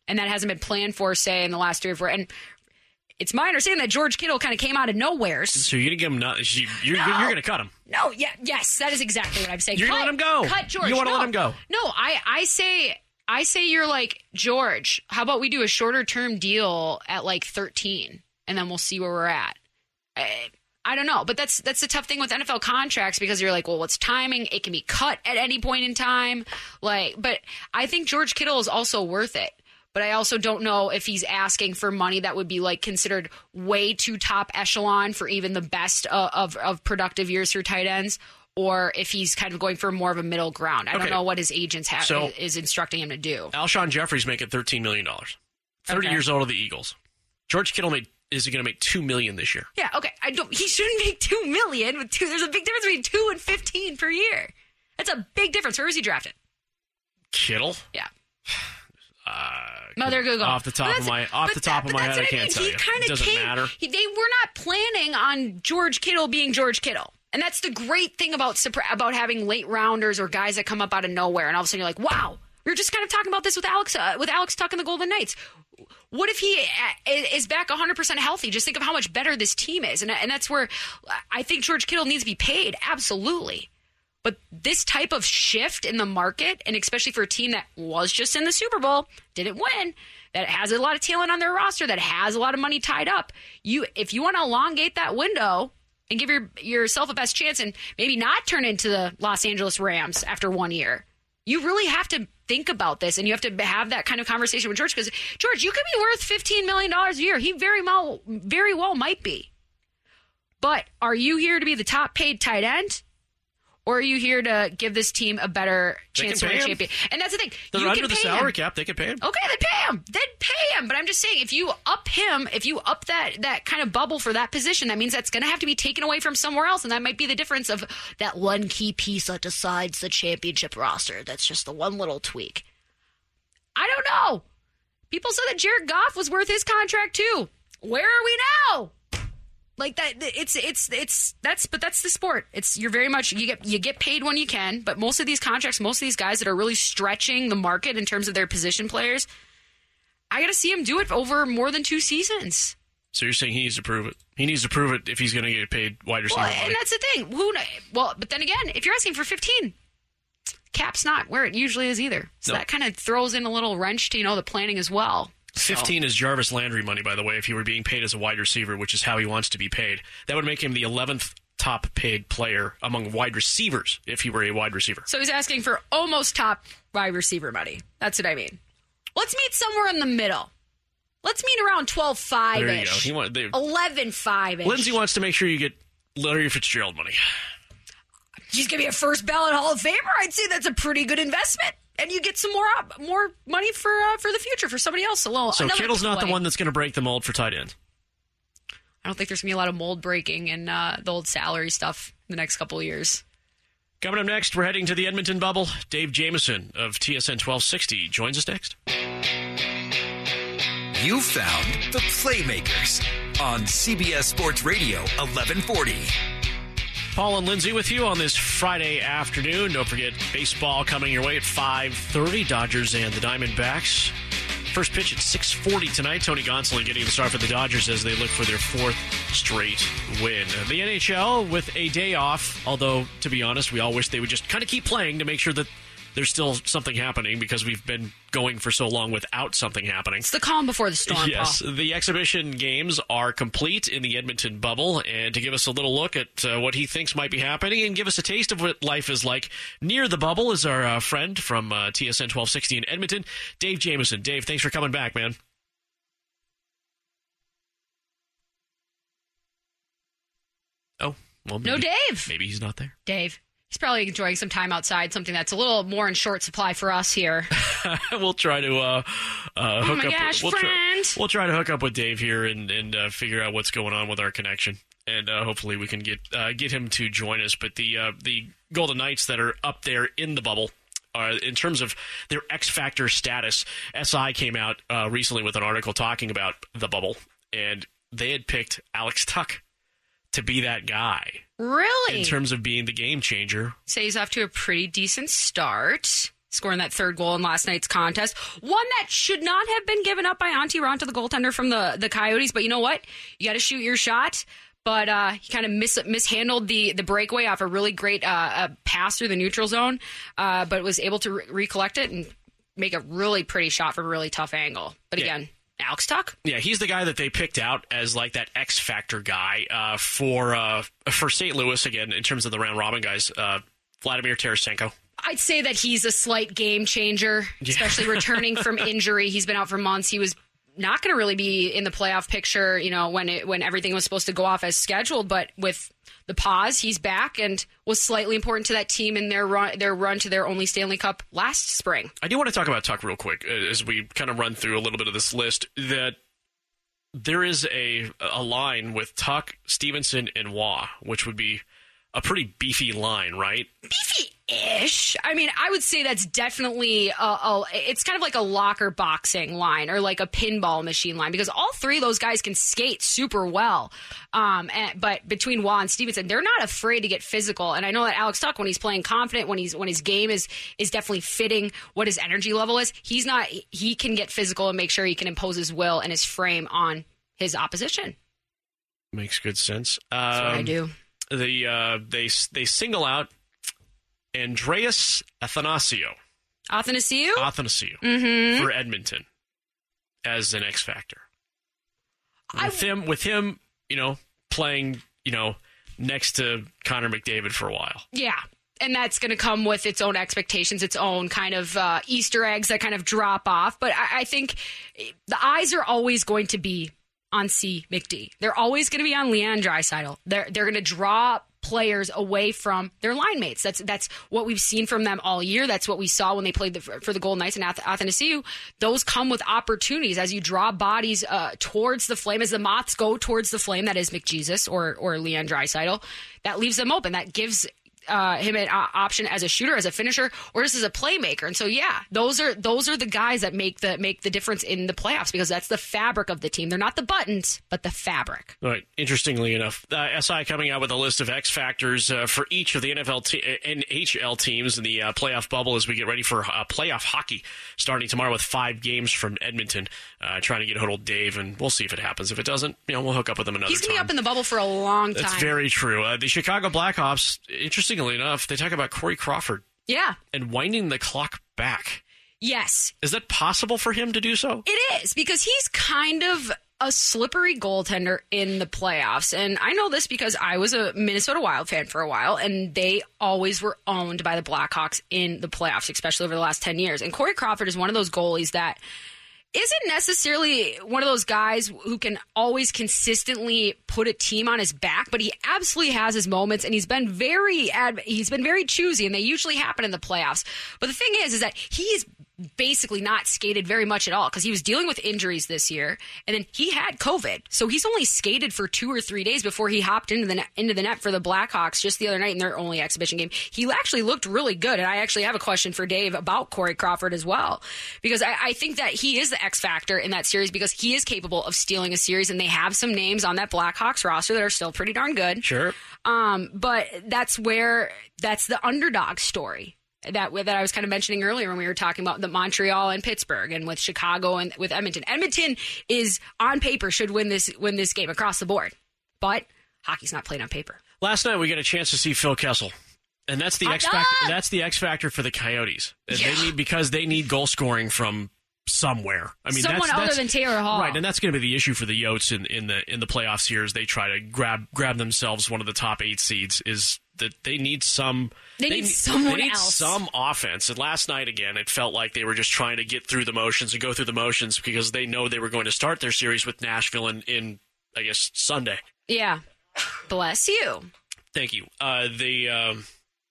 and that hasn't been planned for, say, in the last three or four. And it's my understanding that George Kittle kind of came out of nowhere. So you're going to give him not, you, you're, no. you're, you're going to cut him. No, yeah, yes, that is exactly what I'm saying. You're going to let him go. Cut George. You want to no, let him go. No, I, I say I say you're like, George, how about we do a shorter term deal at like thirteen, and then we'll see where we're at. I, I don't know, but that's that's the tough thing with N F L contracts, because you're like, well, what's timing? It can be cut at any point in time. Like, but I think George Kittle is also worth it. But I also don't know if he's asking for money that would be like considered way too top echelon for even the best of of, of productive years for tight ends, or if he's kind of going for more of a middle ground. I okay. don't know what his agents have so, is instructing him to do. Alshon Jeffrey's making thirteen million dollars. thirty okay. years old of the Eagles. George Kittle made is he going to make two million dollars this year? Yeah, okay. I don't. He shouldn't make two million dollars with two. There's a big difference between two and fifteen per year. That's a big difference. Where is he drafted? Kittle? Yeah. Uh, Mother Google. Off the top of my off the top that, of my head, I, mean. I can't tell he you. It doesn't came, matter. He, they were not planning on George Kittle being George Kittle, and that's the great thing about about having late rounders or guys that come up out of nowhere, and all of a sudden you're like, wow. We were just kind of talking about this with Alex uh, with Alex Tuck and the Golden Knights. What if he is back one hundred percent healthy? Just think of how much better this team is, and and that's where I think George Kittle needs to be paid. Absolutely. But this type of shift in the market, and especially for a team that was just in the Super Bowl, didn't win, that has a lot of talent on their roster, that has a lot of money tied up, you if you want to elongate that window and give your, yourself a best chance and maybe not turn into the Los Angeles Rams after one year, you really have to think about this, and you have to have that kind of conversation with George, because, George, you could be worth fifteen million dollars a year. He very well, very well might be. But are you here to be the top-paid tight end? Or are you here to give this team a better chance to win a champion? And that's the thing. They're you under can the pay salary him. cap. They can pay him. Okay, then pay him. Then pay him. But I'm just saying, if you up him, if you up that, that kind of bubble for that position, that means that's going to have to be taken away from somewhere else. And that might be the difference of that one key piece that decides the championship roster. That's just the one little tweak. I don't know. People said that Jared Goff was worth his contract too. Where are we now? Like that, it's it's it's that's but that's the sport. It's you're very much you get you get paid when you can, but most of these contracts, most of these guys that are really stretching the market in terms of their position players, I got to see him do it over more than two seasons. So you're saying he needs to prove it? He needs to prove it if he's going to get paid wide receiver well, money. And that's the thing. Who? Well, but then again, if you're asking for fifteen, cap's not where it usually is either. So nope. that kind of throws in a little wrench to you know the planning as well. fifteen is Jarvis Landry money, by the way, if he were being paid as a wide receiver, which is how he wants to be paid. That would make him the eleventh top paid player among wide receivers if he were a wide receiver. So he's asking for almost top wide receiver money. That's what I mean. Let's meet somewhere in the middle. Let's meet around twelve five-ish. There you go. He want, they, eleven five-ish. Lindsay wants to make sure you get Larry Fitzgerald money. He's going to be a first ballot Hall of Famer. I'd say that's a pretty good investment. And you get some more up, more money for uh, for the future for somebody else. Alone. So Kittle's not the one that's going to break the mold for tight end. I don't think there's going to be a lot of mold breaking and uh, the old salary stuff in the next couple of years. Coming up next, we're heading to the Edmonton bubble. Dave Jamieson of T S N twelve sixty joins us next. You found the Playmakers on C B S Sports Radio eleven forty. Paul and Lindsay with you on this Friday afternoon. Don't forget baseball coming your way at five thirty. Dodgers and the Diamondbacks. First pitch at six forty tonight. Tony Gonsolin getting the start for the Dodgers as they look for their fourth straight win. The N H L with a day off, although, to be honest, we all wish they would just kind of keep playing to make sure that there's still something happening because we've been going for so long without something happening. It's the calm before the storm, Yes, Paul. The exhibition games are complete in the Edmonton bubble, and to give us a little look at uh, what he thinks might be happening and give us a taste of what life is like near the bubble is our uh, friend from uh, T S N twelve sixty in Edmonton, Dave Jamieson. Dave, thanks for coming back, man. Oh, well, maybe, no Dave. Maybe he's not there. Dave. He's probably enjoying some time outside, something that's a little more in short supply for us here. we'll try to uh, uh, hook oh my up. gosh, we'll, friend. Try, we'll try to hook up with Dave here and, and uh, figure out what's going on with our connection, and uh, hopefully we can get uh, get him to join us. But the uh, the Golden Knights that are up there in the bubble, uh, in terms of their X Factor status, S I came out uh, recently with an article talking about the bubble, and they had picked Alex Tuck to be that guy. Really? In terms of being the game changer. So he's off to a pretty decent start. scoring that third goal in last night's contest. One that should not have been given up by Antti Raanta, the goaltender from the, the Coyotes. But you know what? You got to shoot your shot. But uh, he kind of mis- mishandled the, the breakaway off a really great uh, uh, pass through the neutral zone, uh, but was able to re- recollect it and make a really pretty shot from a really tough angle. But again, yeah. Alex Tuch. Yeah, he's the guy that they picked out as like that X factor guy uh, for uh, for Saint Louis again in terms of the round robin guys. Uh, Vladimir Tarasenko. I'd say that he's a slight game changer, Yeah. especially returning from injury. He's been out for months. He was not going to really be in the playoff picture, you know, when it, when everything was supposed to go off as scheduled. But with the pause, he's back and was slightly important to that team in their run, their run to their only Stanley Cup last spring. I do want to talk about Tuch real quick uh, as we kind of run through a little bit of this list. That there is a a line with Tuch, Stevenson, and Waugh, which would be a pretty beefy line, right? Beefy-ish. I mean, I would say that's definitely a, a, it's kind of like a locker boxing line or like a pinball machine line because all three of those guys can skate super well. Um, and, but between Waugh and Stevenson, they're not afraid to get physical. And I know that Alex Tuch, when he's playing confident, when he's when his game is is definitely fitting what his energy level is, he's not. He can get physical and make sure he can impose his will and his frame on his opposition. Makes good sense. Um, That's what I do. The uh, they they single out Andreas Athanasiou. Athanasiou? Athanasiou Mm-hmm. for Edmonton as an X factor. I- With him, with him, you know, playing, you know, next to Connor McDavid for a while. Yeah. And that's going to come with its own expectations, its own kind of uh, Easter eggs that kind of drop off. But I, I think the eyes are always going to be on C. McD. They're always going to be on Leon Draisaitl. They're they're going to draw players away from their line mates. That's that's what we've seen from them all year. That's what we saw when they played the, for the Golden Knights and Ath- Athanasiou. Those come with opportunities as you draw bodies uh, towards the flame, as the Moths go towards the flame. That is McJesus or or Leon Draisaitl. That leaves them open. That gives Uh, him an uh, option as a shooter, as a finisher, or just as a playmaker. And so, yeah, those are those are the guys that make the make the difference in the playoffs because that's the fabric of the team. They're not the buttons, but the fabric. All right. Interestingly enough, uh, S I coming out with a list of X factors uh, for each of the N F L te- N H L teams in the uh, playoff bubble as we get ready for uh, playoff hockey starting tomorrow with five games from Edmonton. Uh, trying to get a hold of Dave, and we'll see if it happens. If it doesn't, you know, we'll hook up with him another He's time. going to be up in the bubble for a long time. That's very true. Uh, the Chicago Blackhawks, interestingly enough, they talk about Corey Crawford. Yeah. And winding the clock back. Yes. Is that possible for him to do so? It is, because he's kind of a slippery goaltender in the playoffs. And I know this because I was a Minnesota Wild fan for a while, and they always were owned by the Blackhawks in the playoffs, especially over the last ten years. And Corey Crawford is one of those goalies that isn't necessarily one of those guys who can always consistently put a team on his back, but he absolutely has his moments, and he's been very ad- he's been very choosy, and they usually happen in the playoffs. But the thing is, is that he's basically not skated very much at all because he was dealing with injuries this year, and then he had COVID, so he's only skated for two or three days before he hopped into the net, into the net for the Blackhawks just the other night in their only exhibition game. He actually looked really good, and I actually have a question for Dave about Corey Crawford as well, because I, I think that he is the X factor in that series because he is capable of stealing a series, and they have some names on that Blackhawks roster that are still pretty darn good. Sure. Um, but that's where that's the underdog story that that I was kind of mentioning earlier when we were talking about the Montreal and Pittsburgh, and with Chicago and with Edmonton. Edmonton is on paper should win this win this game across the board, but hockey's not played on paper. Last night we got a chance to see Phil Kessel, and that's the Hot X factor. dog! That's the X factor for the Coyotes. And Yeah. They need because they need goal scoring from somewhere. I mean, Someone that's, other that's, than Taylor Hall, right? And that's going to be the issue for the Yotes in, in the in the playoffs here as they try to grab grab themselves one of the top eight seeds. Is that they need some They need someone they need else. some offense. And last night again, it felt like they were just trying to get through the motions and go through the motions because they know they were going to start their series with Nashville in, in I guess Sunday. Yeah, bless you. Thank you. Uh, the um,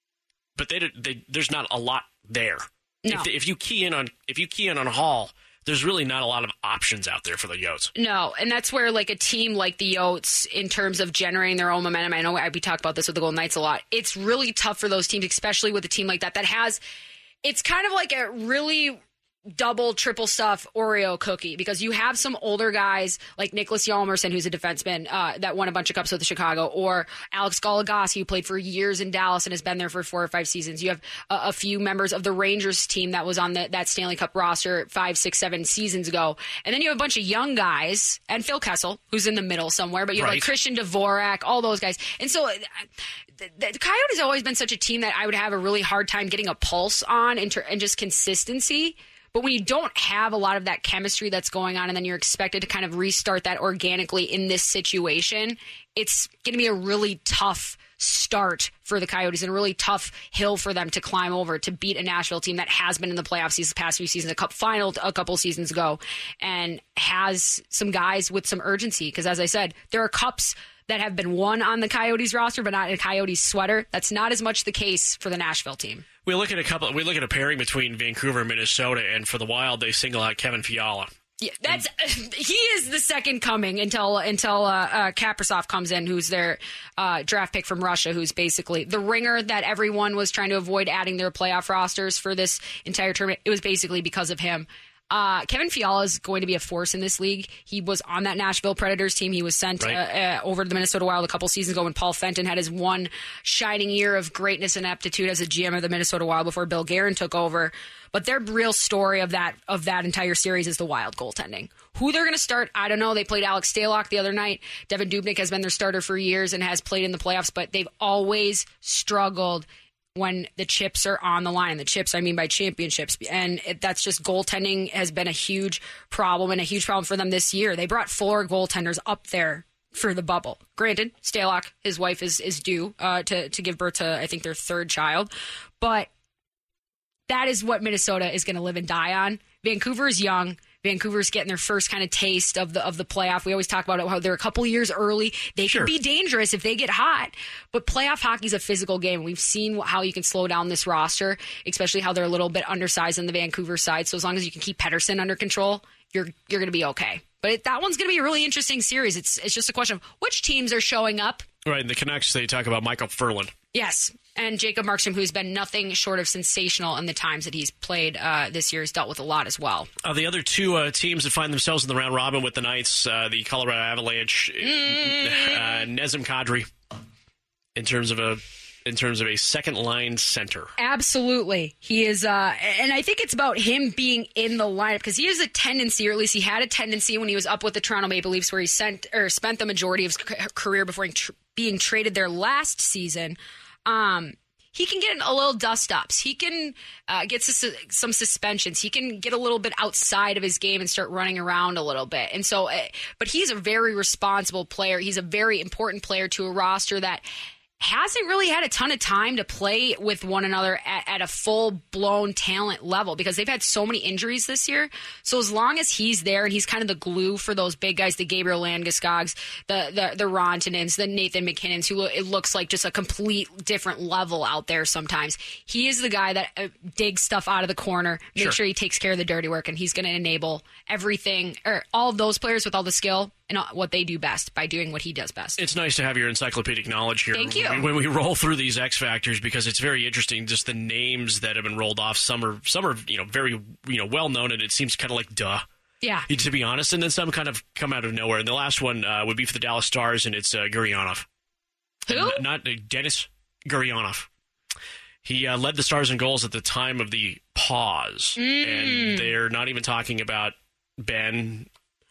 but they, they there's not a lot there. No. If, if you key in on if you key in on Hall, there's really not a lot of options out there for the Yotes. No, and that's where like a team like the Yotes, in terms of generating their own momentum, I know I, we talk about this with the Golden Knights a lot. It's really tough for those teams, especially with a team like that that has. It's kind of like a really double, triple stuff Oreo cookie because you have some older guys like Nicholas Hjalmarsson, who's a defenseman uh, that won a bunch of cups with Chicago, or Alex Goligoski, who played for years in Dallas and has been there for four or five seasons. You have a, a few members of the Rangers team that was on the, that Stanley Cup roster five, six, seven seasons ago. And then you have a bunch of young guys and Phil Kessel, who's in the middle somewhere, but you have right. like Christian Dvorak, all those guys. And so the, the Coyotes have always been such a team that I would have a really hard time getting a pulse on and, ter- and just consistency. But when you don't have a lot of that chemistry that's going on and then you're expected to kind of restart that organically in this situation, it's going to be a really tough start for the Coyotes and a really tough hill for them to climb over to beat a Nashville team that has been in the playoffs these past few seasons, a cup final a couple seasons ago, and has some guys with some urgency. Because as I said, there are cups that have been won on the Coyotes roster, but not in a Coyotes sweater. That's not as much the case for the Nashville team. We look at a couple. We look at a pairing between Vancouver and Minnesota, and for the Wild, they single out Kevin Fiala. Yeah, that's and, he is the second coming until until uh, uh, Kaprizov comes in, who's their uh, draft pick from Russia, who's basically the ringer that everyone was trying to avoid adding their playoff rosters for this entire tournament. It was basically because of him. Uh, Kevin Fiala is going to be a force in this league. He was on that Nashville Predators team. He was sent right. uh, uh, over to the Minnesota Wild a couple seasons ago when Paul Fenton had his one shining year of greatness and aptitude as a G M of the Minnesota Wild before Bill Guerin took over. But their real story of that of that entire series is the Wild goaltending. Who they're going to start, I don't know. They played Alex Stalock the other night. Devin Dubnyk has been their starter for years and has played in the playoffs, but they've always struggled when the chips are on the line. The chips, I mean by championships. And it, that's just goaltending has been a huge problem and a huge problem for them this year. They brought four goaltenders up there for the bubble. Granted, Stalock, his wife, is is due uh, to, to give birth to, I think, their third child. But that is what Minnesota is going to live and die on. Vancouver is young. Vancouver's getting their first kind of taste of the of the playoff. We always talk about it, how they're a couple years early. They sure. can be dangerous if they get hot. But playoff hockey is a physical game. We've seen how you can slow down this roster, especially how they're a little bit undersized on the Vancouver side. So as long as you can keep Pettersson under control, you're you're going to be okay. But it, that one's going to be a really interesting series. It's it's just a question of which teams are showing up. Right, and the Canucks, they talk about Michael Ferland. Yes, and Jacob Markstrom, who's been nothing short of sensational in the times that he's played uh, this year, has dealt with a lot as well. Uh, the other two uh, teams that find themselves in the round robin with the Knights, uh, the Colorado Avalanche, mm. uh, Nazem Kadri, in terms of a in terms of a second line center. Absolutely, he is, uh, and I think it's about him being in the lineup because he has a tendency, or at least he had a tendency when he was up with the Toronto Maple Leafs, where he sent or spent the majority of his career before he tr- being traded there last season. Um, he can get a little dust-ups. He can uh, get su- some suspensions. He can get a little bit outside of his game and start running around a little bit. And so, uh, but he's a very responsible player. He's a very important player to a roster that hasn't really had a ton of time to play with one another at, at a full-blown talent level because they've had so many injuries this year. So as long as he's there and he's kind of the glue for those big guys, the Gabriel Landeskog's, the the the Rantanens, the Nathan McKinnons, who it looks like just a complete different level out there sometimes. He is the guy that uh, digs stuff out of the corner, makes sure. sure he takes care of the dirty work, and he's going to enable everything, or all of those players with all the skill and what they do best by doing what he does best. It's nice to have your encyclopedic knowledge here. Thank you. When we roll through these X factors, because it's very interesting, just the names that have been rolled off. Some are, some are, you know, very, you know, well known, and it seems kind of like duh. Yeah. To be honest, and then some kind of come out of nowhere. And the last one uh, would be for the Dallas Stars, and it's uh, Gurionov. Who? And not uh, Dennis Gurionov. He uh, led the Stars in goals at the time of the pause, mm. and they're not even talking about Ben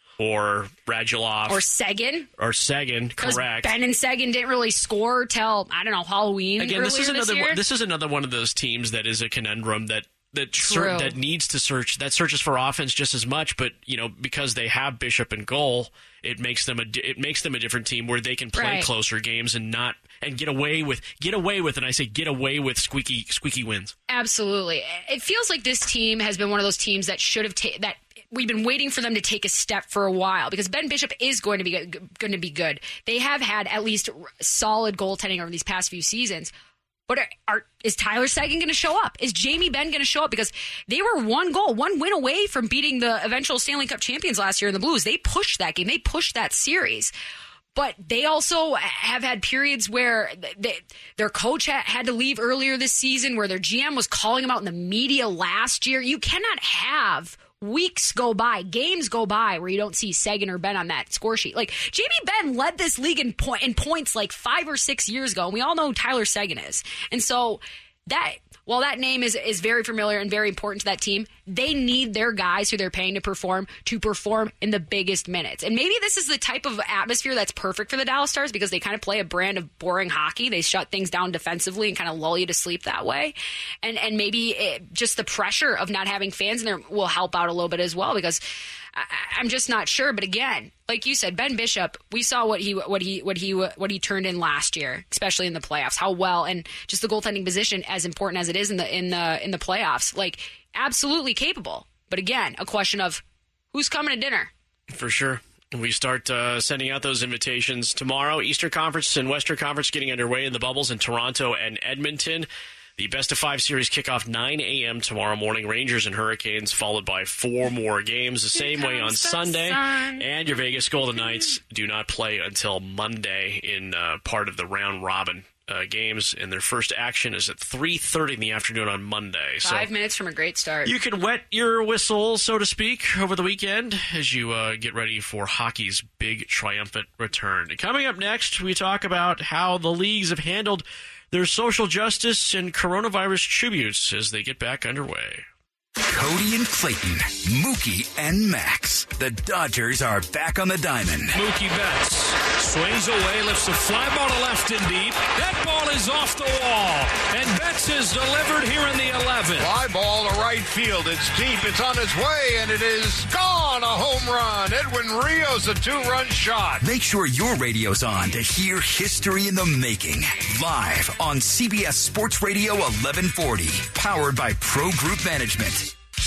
or Radulov. Or Seguin. Or Seguin, correct. Ben and Seguin didn't really score till, I don't know, Halloween. Again, this is another this, one, this is another one of those teams that is a conundrum that that ser- that needs to search that searches for offense just as much, but you know, because they have Bishop in goal, it makes them a it makes them a different team where they can play right. closer games and not and get away with get away with and I say get away with squeaky squeaky wins. Absolutely. It feels like this team has been one of those teams that should have ta- that we've been waiting for them to take a step for a while because Ben Bishop is going to be going to be good. They have had at least solid goaltending over these past few seasons. But are, are, is Tyler Seguin going to show up? Is Jamie Benn going to show up? Because they were one goal, one win away from beating the eventual Stanley Cup champions last year in the Blues. They pushed that game. They pushed that series. but they also have had periods where they, their coach ha- had to leave earlier this season, where their G M was calling them out in the media last year. You cannot have weeks go by, games go by where you don't see Seguin or Ben on that score sheet. Like, Jamie Benn led this league in, point, in points like five or six years ago, and we all know who Tyler Seguin is. And so that, while that name is, is very familiar and very important to that team, they need their guys who they're paying to perform to perform in the biggest minutes. And maybe this is the type of atmosphere that's perfect for the Dallas Stars, because they kind of play a brand of boring hockey. They shut things down defensively and kind of lull you to sleep that way. And and maybe it, just the pressure of not having fans in there will help out a little bit as well, because I, I'm just not sure. But again, like you said, Ben Bishop, we saw what he what he what he what he turned in last year, especially in the playoffs. How well, and just the goaltending position, as important as it is in the in the in the playoffs, like absolutely capable. But again, a question of who's coming to dinner. For sure. We start uh, sending out those invitations tomorrow. Eastern Conference and Western Conference getting underway in the bubbles in Toronto and Edmonton. The best of five series kickoff nine a.m. tomorrow morning. Rangers and Hurricanes, followed by four more games the same way on Sunday. Sun. And your Vegas Golden Knights do not play until Monday in uh, part of the round robin uh, games. And their first action is at three thirty in the afternoon on Monday. Five so minutes from a great start. you can wet your whistle, so to speak, over the weekend as you uh, get ready for hockey's big triumphant return. Coming up next, we talk about how the leagues have handled their social justice and coronavirus tributes as they get back underway. Cody and Clayton, Mookie and Max. The Dodgers are back on the diamond. Mookie Betts swings away, lifts a fly ball to left and deep. That ball is off the wall, and Betts is delivered here in the eleventh. Fly ball to right field. It's deep. It's on its way, and it is gone. A home run. Edwin Rios, a two-run shot. Make sure your radio's on to hear history in the making. Live on C B S Sports Radio eleven forty. Powered by Pro Group Management.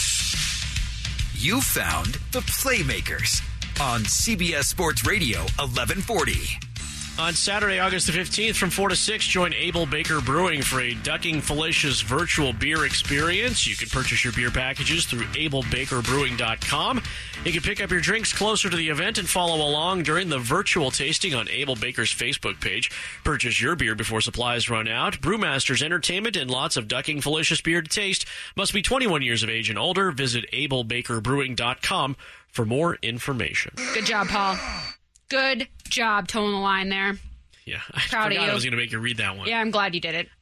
You found the Playmakers on C B S Sports Radio eleven forty. On Saturday, August the fifteenth, from four to six, join Able Baker Brewing for a Ducking Felicia's virtual beer experience. You can purchase your beer packages through able baker brewing dot com. You can pick up your drinks closer to the event and follow along during the virtual tasting on Able Baker's Facebook page. Purchase your beer before supplies run out. Brewmasters entertainment and lots of Ducking Felicia's beer to taste. Must be twenty-one years of age and older. Visit able baker brewing dot com for more information. Good job, Paul. Good job towing the line there. Yeah, I Proud of forgot you. I was going to make you read that one. Yeah, I'm glad you did it.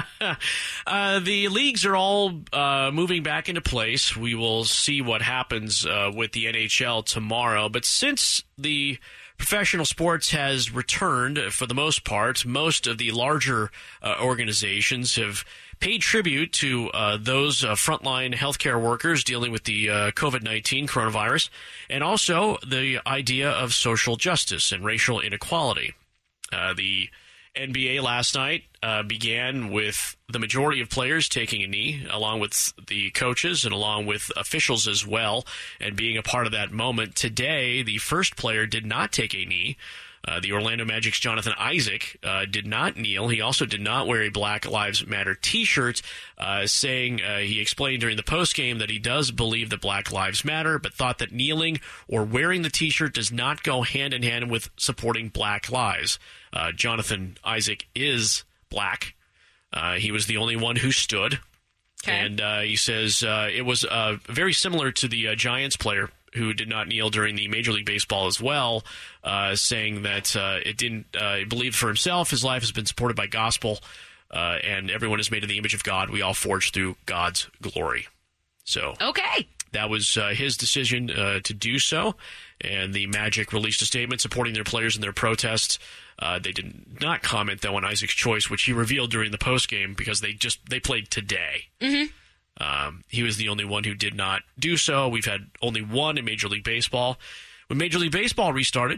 uh, the leagues are all uh, moving back into place. We will see what happens uh, with the N H L tomorrow. But since the professional sports has returned for the most part, most of the larger uh, organizations have paid tribute to uh, those uh, frontline healthcare workers dealing with the uh, covid nineteen coronavirus, and also the idea of social justice and racial inequality. Uh, the N B A last night uh, began with the majority of players taking a knee, along with the coaches and along with officials as well, and being a part of that moment. Today, the first player did not take a knee. Uh, the Orlando Magic's Jonathan Isaac uh, did not kneel. He also did not wear a Black Lives Matter T-shirt, uh, saying uh, he explained during the postgame that he does believe that Black Lives Matter, but thought that kneeling or wearing the T-shirt does not go hand in hand with supporting Black lives. Uh, Jonathan Isaac is black. Uh, he was the only one who stood. Okay. And uh, he says uh, it was uh, very similar to the uh, Giants player who did not kneel during the Major League Baseball as well, uh, saying that uh, it didn't uh, believe for himself. His life has been supported by gospel, uh, and everyone is made in the image of God. We all forge through God's glory. So Okay. that was uh, his decision uh, to do so, and the Magic released a statement supporting their players in their protests. Uh, they did not comment, though, on Isaac's choice, which he revealed during the postgame because they just they played today. Mm-hmm. Um, he was the only one who did not do so. We've had only one in Major League Baseball. When Major League Baseball restarted,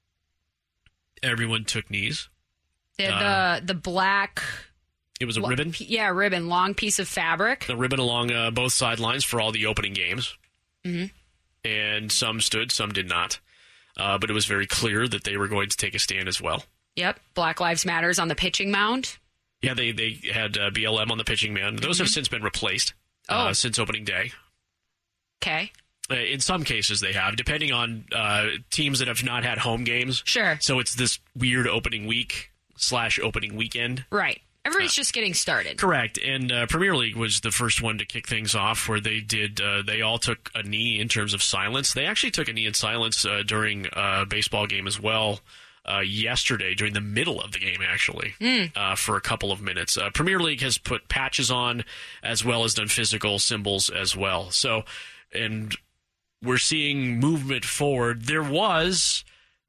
everyone took knees. The Uh, the, the black... It was a lo- ribbon. p- Yeah, ribbon. Long piece of fabric. A ribbon along uh, both sidelines for all the opening games. Mm-hmm. And some stood, some did not. Uh, but it was very clear that they were going to take a stand as well. Yep. Black Lives Matters on the pitching mound. Yeah, they, they had uh, B L M on the pitching mound. Those have since been replaced uh, Oh. since opening day. Okay. Uh, in some cases they have, depending on uh, teams that have not had home games. Sure. So it's this weird opening week slash opening weekend. Right. Everybody's Uh, just getting started. Correct. And uh, Premier League was the first one to kick things off where they did, uh, they all took a knee in terms of silence. They actually took a knee in silence uh, during a baseball game as well uh, yesterday, during the middle of the game, actually, Mm. uh, for a couple of minutes. Uh, Premier League has put patches on as well as done physical symbols as well. So, and we're seeing movement forward. There was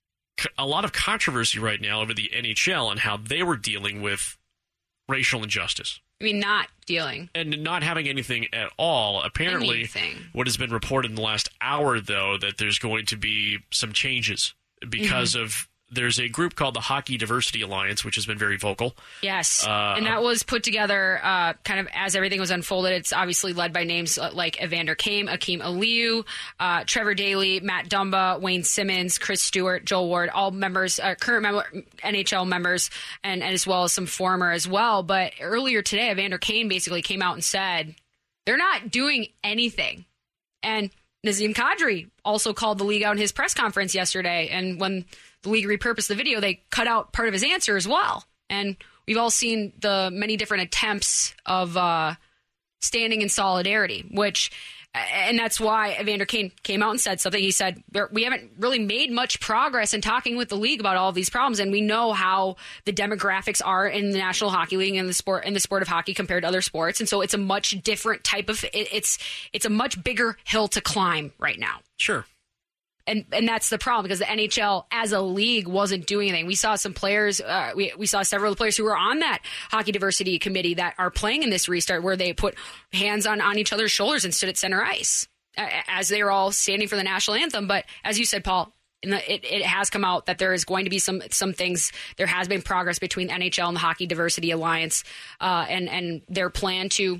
a lot of controversy right now over the N H L and how they were dealing with racial injustice. I mean, not dealing. And not having anything at all. Apparently, Anything. what has been reported in the last hour, though, that there's going to be some changes because Mhm. of there's a group called the Hockey Diversity Alliance, which has been very vocal. Yes. Uh, and that was put together uh, kind of as everything was unfolded. It's obviously led by names like Evander Kane, Akeem Aliu, uh, Trevor Daley, Matt Dumba, Wayne Simmons, Chris Stewart, Joel Ward, all members, uh, current member, N H L members, and, and as well as some former as well. But earlier today, Evander Kane basically came out and said they're not doing anything. And Nazem Kadri also called the league out in his press conference yesterday. And when the league repurposed the video, they cut out part of his answer as well. And we've all seen the many different attempts of uh, standing in solidarity, which, and that's why Evander Kane came out and said something. He said, we haven't really made much progress in talking with the league about all of these problems. And we know how the demographics are in the National Hockey League and the sport, in the sport of hockey compared to other sports. And so it's a much different type of, it, it's, it's a much bigger hill to climb right now. Sure. And and that's the problem, because the N H L as a league wasn't doing anything. We saw some players, uh, we we saw several of the players who were on that hockey diversity committee that are playing in this restart, where they put hands on, on each other's shoulders and stood at center ice uh, as they were all standing for the national anthem. But as you said, Paul, in the, it, it has come out that there is going to be some some things. There has been progress between the N H L and the Hockey Diversity Alliance, uh, and and their plan to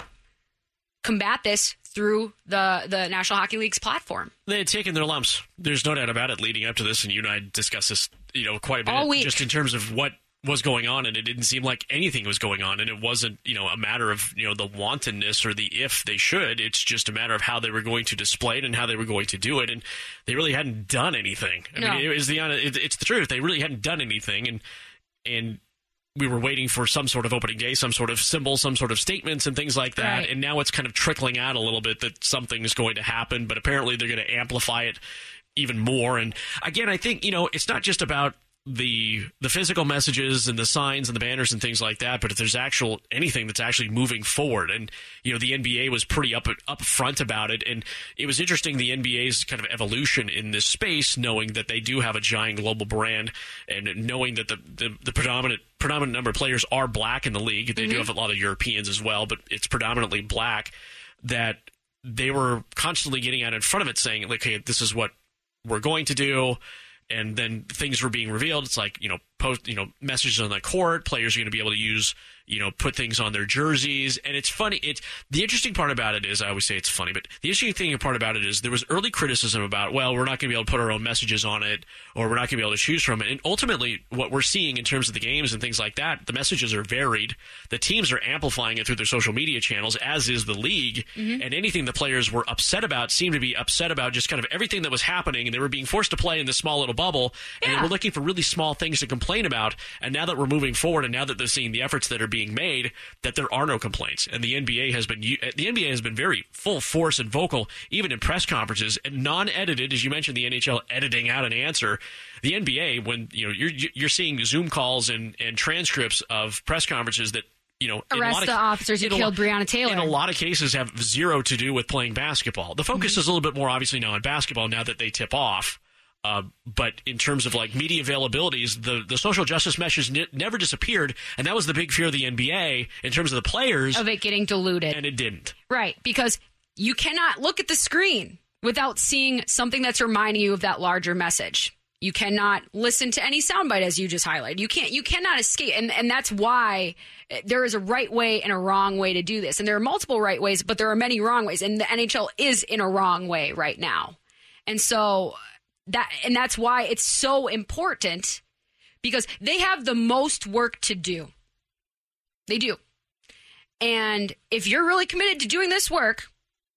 combat this through the the National Hockey League's platform. They had taken their lumps. There's no doubt about it leading up to this, and you and I discussed this, you know, quite a bit. All week. Just in terms of what was going on, and it didn't seem like anything was going on, and it wasn't, you know, a matter of, you know, the wantonness or the if they should. It's just a matter of how they were going to display it and how they were going to do it, and they really hadn't done anything. I No. mean, it was the it, it's the truth. They really hadn't done anything, and and. We were waiting for some sort of opening day, some sort of symbol, some sort of statements and things like that. Right. And now it's kind of trickling out a little bit that something is going to happen, but apparently they're going to amplify it even more. And again, I think, you know, it's not just about the the physical messages and the signs and the banners and things like that, but if there's actual anything that's actually moving forward. And, you know, the N B A was pretty up up front about it, and it was interesting, the N B A's kind of evolution in this space, knowing that they do have a giant global brand, and knowing that the the, the predominant predominant number of players are black in the league. They Mm-hmm. do have a lot of Europeans as well, but it's predominantly black, that they were constantly getting out in front of it, saying, like, hey, this is what we're going to do. And then things were being revealed. It's like, you know, post, you know, messages on the court. Players are going to be able to use, you know, put things on their jerseys. And it's funny. It's the interesting part about it is, I always say it's funny, but the interesting thing part about it is there was early criticism about, well, we're not going to be able to put our own messages on it, or we're not going to be able to choose from it. And ultimately, what we're seeing in terms of the games and things like that, the messages are varied. The teams are amplifying it through their social media channels, as is the league. Mm-hmm. And anything the players were upset about seemed to be upset about just kind of everything that was happening. And they were being forced to play in this small little bubble, and Yeah. they were looking for really small things to complain about. And now that we're moving forward, and now that they're seeing the efforts that are being made, that there are no complaints. And the N B A has been the N B A has been very full force and vocal, even in press conferences, and non-edited, as you mentioned, the N H L editing out an answer. The N B A, when you know you're you're seeing Zoom calls and, and transcripts of press conferences that, you know, in a Arrest lot of, the officers who in a killed lo- Breonna Taylor. In a lot of cases, have zero to do with playing basketball. The focus Mm-hmm. is a little bit more obviously now on basketball, now that they tip off. Uh, but in terms of like media availabilities, the, the social justice message ne- never disappeared, and that was the big fear of the N B A in terms of the players, Of it getting diluted. and it didn't. Right, because you cannot look at the screen without seeing something that's reminding you of that larger message. You cannot listen to any soundbite, as you just highlighted. You can't. You cannot escape, and and that's why there is a right way and a wrong way to do this. And there are multiple right ways, but there are many wrong ways. And the N H L is in a wrong way right now, and so that and that's why it's so important, because they have the most work to do. They do, and if you're really committed to doing this work,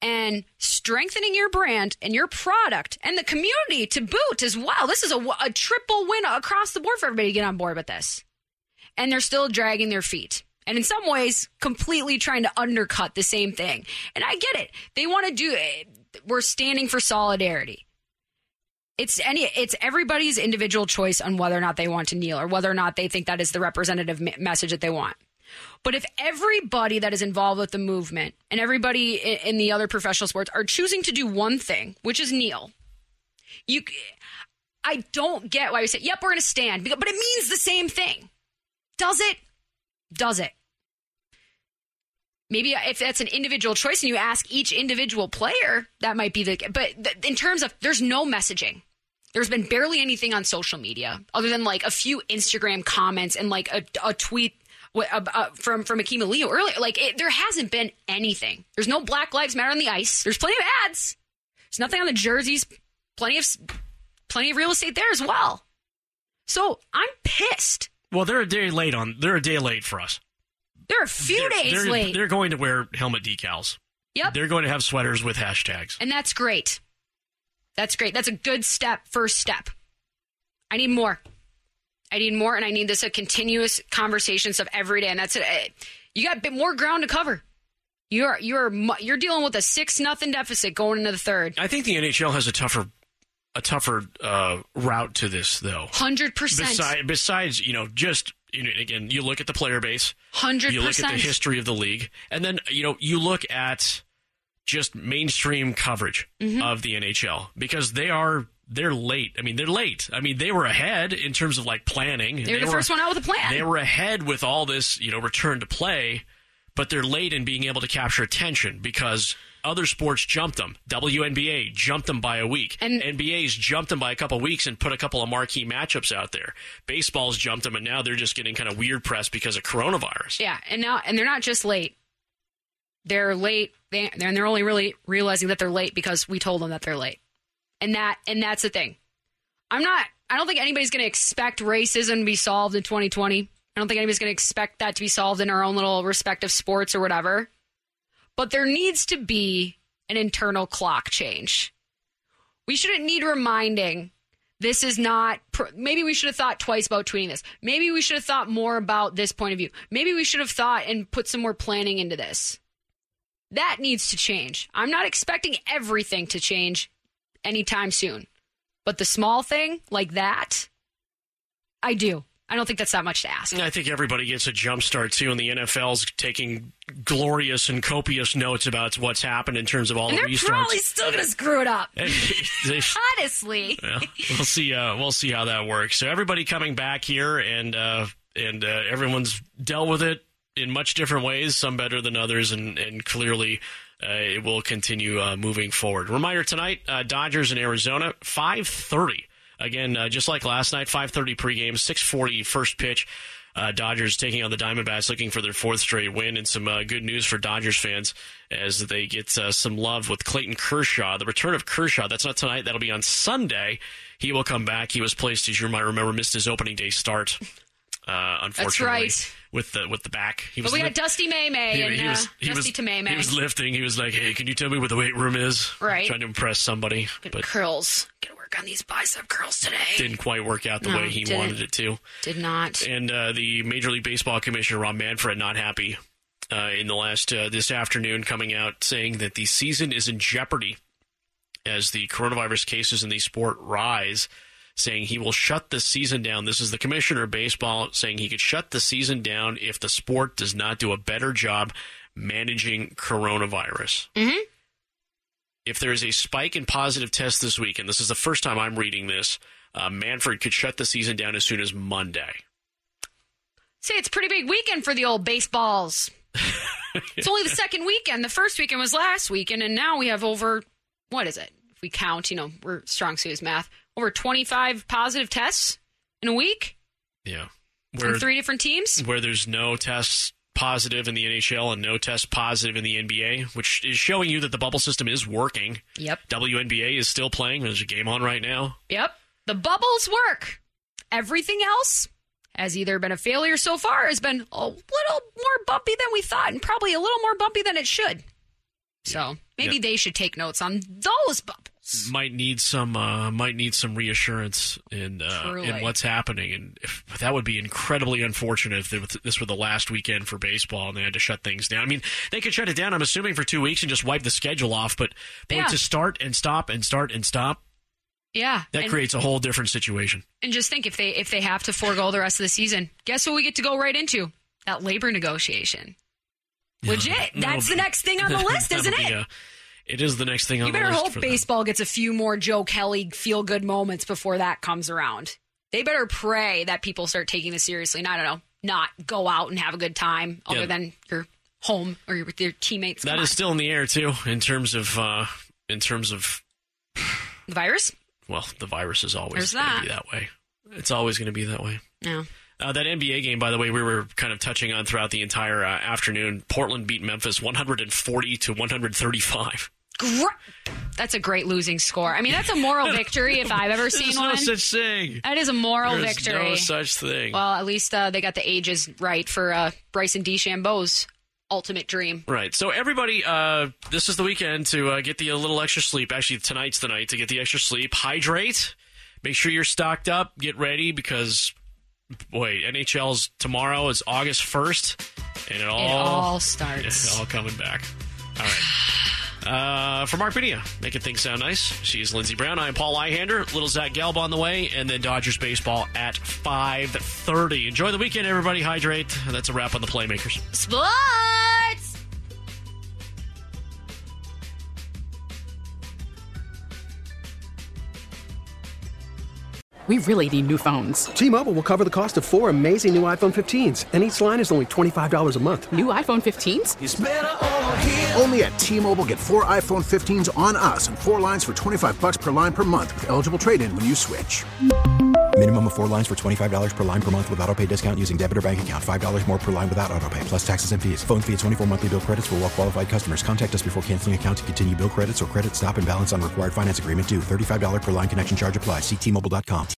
and strengthening your brand and your product and the community to boot as well. This is a, a triple win across the board for everybody to get on board with this. And they're still dragging their feet. And in some ways, completely trying to undercut the same thing. And I get it. They want to do it. We're standing for solidarity. It's any. It's everybody's individual choice on whether or not they want to kneel or whether or not they think that is the representative message that they want. But if everybody that is involved with the movement and everybody in the other professional sports are choosing to do one thing, which is kneel, you, I don't get why you say, yep, we're going to stand. But it means the same thing. Does it? Does it? Maybe if that's an individual choice and you ask each individual player, that might be the... But th- in terms of, there's no messaging. There's been barely anything on social media other than like a few Instagram comments and like a, a tweet uh, uh, from, from Akeem Aliyu earlier. Like, it, there hasn't been anything. There's no Black Lives Matter on the ice. There's plenty of ads. There's nothing on the jerseys. Plenty of plenty of real estate there as well. So I'm pissed. Well, they're a day late on. They're a day late for us. They're a few they're, days they're, late. They're going to wear helmet decals. Yep. They're going to have sweaters with hashtags. And that's great. That's great. That's a good step, first step. I need more. I need more, and I need this a continuous conversations of every day. And that's it. You got a bit more ground to cover. You're you're you're dealing with a six nothing deficit going into the third. I think the N H L has a tougher a tougher uh, route to this, though. Hundred percent. Besides, besides, you know, just you know, again, you look at the player base. Hundred percent. You look at the history of the league, and then you know you look at just mainstream coverage mm-hmm. of the N H L because they are. They're late. I mean, they're late. I mean, they were ahead in terms of like planning. They were the first one out with a plan. They were ahead with all this, you know, return to play, but they're late in being able to capture attention because other sports jumped them. W N B A jumped them by a week. And N B A's jumped them by a couple of weeks and put a couple of marquee matchups out there. Baseball's jumped them, and now they're just getting kind of weird press because of coronavirus. Yeah, and now and they're not just late. They're late, they, and they're only really realizing that they're late because we told them that they're late. And that and that's the thing. I'm not I don't think anybody's going to expect racism to be solved in twenty twenty. I don't think anybody's going to expect that to be solved in our own little respective sports or whatever. But there needs to be an internal clock change. We shouldn't need reminding. This is not maybe we should have thought twice about tweeting this. Maybe we should have thought more about this point of view. Maybe we should have thought and put some more planning into this. That needs to change. I'm not expecting everything to change anytime soon. But the small thing like that, I do. I don't think that's that much to ask. I think everybody gets a jump start, too, and the N F L's taking glorious and copious notes about what's happened in terms of all and the they're restarts. They're probably still going to screw it up. they, Honestly. Well, we'll see uh, We'll see how that works. So everybody coming back here, and, uh, and uh, everyone's dealt with it in much different ways, some better than others, and, and clearly... Uh, it will continue uh, moving forward. Reminder tonight, uh, Dodgers in Arizona, five thirty. Again, uh, just like last night, five thirty pregame, six forty first pitch. Uh, Dodgers taking on the Diamondbacks, looking for their fourth straight win, and some uh, good news for Dodgers fans as they get uh, some love with Clayton Kershaw. The return of Kershaw, that's not tonight, that'll be on Sunday. He will come back. He was placed, as you might remember, missed his opening day start. Uh, unfortunately, that's right. With the with the back, he was. But we li- got Dusty May May and he was, uh, he Dusty was, to May May. He was lifting. He was like, "Hey, can you tell me where the weight room is?" Right. Trying to impress somebody, Good but curls. Gotta work on these bicep curls today. Didn't quite work out the no, way he didn't. wanted it to. Did not. And uh, the Major League Baseball Commissioner Rob Manfred not happy uh, in the last uh, this afternoon, coming out saying that the season is in jeopardy as the coronavirus cases in the sport rise. Saying he will shut the season down. This is the commissioner of baseball saying he could shut the season down if the sport does not do a better job managing coronavirus. Mm-hmm. If there is a spike in positive tests this week, and this is the first time I'm reading this, uh, Manfred could shut the season down as soon as Monday. Say it's a pretty big weekend for the old baseballs. It's only the second weekend. The first weekend was last weekend, and now we have over, what is it? If we count, you know, we're strong suit math. Over twenty-five positive tests in a week? Yeah. Where, from three different teams? Where there's no tests positive in the N H L and no tests positive in the N B A, which is showing you that the bubble system is working. Yep. W N B A is still playing. There's a game on right now. Yep. The bubbles work. Everything else has either been a failure so far or has been a little more bumpy than we thought and probably a little more bumpy than it should. So maybe yeah. they should take notes on those bubbles. Might need some uh, might need some reassurance in uh, in what's happening, and if, that would be incredibly unfortunate if this were the last weekend for baseball and they had to shut things down. I mean, they could shut it down, I'm assuming, for two weeks and just wipe the schedule off, but boy, yeah. to start and stop and start and stop, yeah, that and, creates a whole different situation. And just think, if they if they have to forego the rest of the season, guess what we get to go right into? That labor negotiation. Legit, that's the next thing on the list, isn't it? A, It is the next thing on the list. You better hope hope baseball gets a few more Joe Kelly feel-good moments before that comes around. They better pray that people start taking this seriously and, I don't know, not go out and have a good time other yeah. than your home or with your teammates. That Come is on. Still in the air, too, in terms of... Uh, in terms of the virus? Well, the virus is always going to be that way. It's always going to be that way. Yeah. Uh, that N B A game, by the way, we were kind of touching on throughout the entire uh, afternoon. Portland beat Memphis one forty to one thirty-five. That's a great losing score. I mean, that's a moral victory if I've ever seen There's one. There's no such thing. That is a moral There's victory. no such thing. Well, at least uh, they got the ages right for uh, Bryson DeChambeau's ultimate dream. Right. So everybody, uh, this is the weekend to uh, get the a little extra sleep. Actually, tonight's the night to get the extra sleep. Hydrate. Make sure you're stocked up. Get ready because, boy, N H L's tomorrow is August first. And it all, it all starts. It's all coming back. All right. Uh, for Mark Padilla, making things sound nice. She's Lindsey Brown. I'm Paul Ihander. Little Zach Gelb on the way, and then Dodgers baseball at five thirty. Enjoy the weekend, everybody. Hydrate. That's a wrap on the Playmakers. Sports! We really need new phones. T-Mobile will cover the cost of four amazing new iPhone fifteens, and each line is only twenty-five dollars a month. New iPhone fifteens? It's better over here. Only at T-Mobile, get four iPhone fifteens on us and four lines for twenty-five dollars per line per month with eligible trade-in when you switch. Minimum of four lines for twenty-five dollars per line per month with autopay discount using debit or bank account. five dollars more per line without autopay, plus taxes and fees. Phone fee at twenty-four monthly bill credits for well-qualified customers. Contact us before canceling account to continue bill credits or credit stop and balance on required finance agreement due. thirty-five dollars per line connection charge applies. See T Mobile dot com.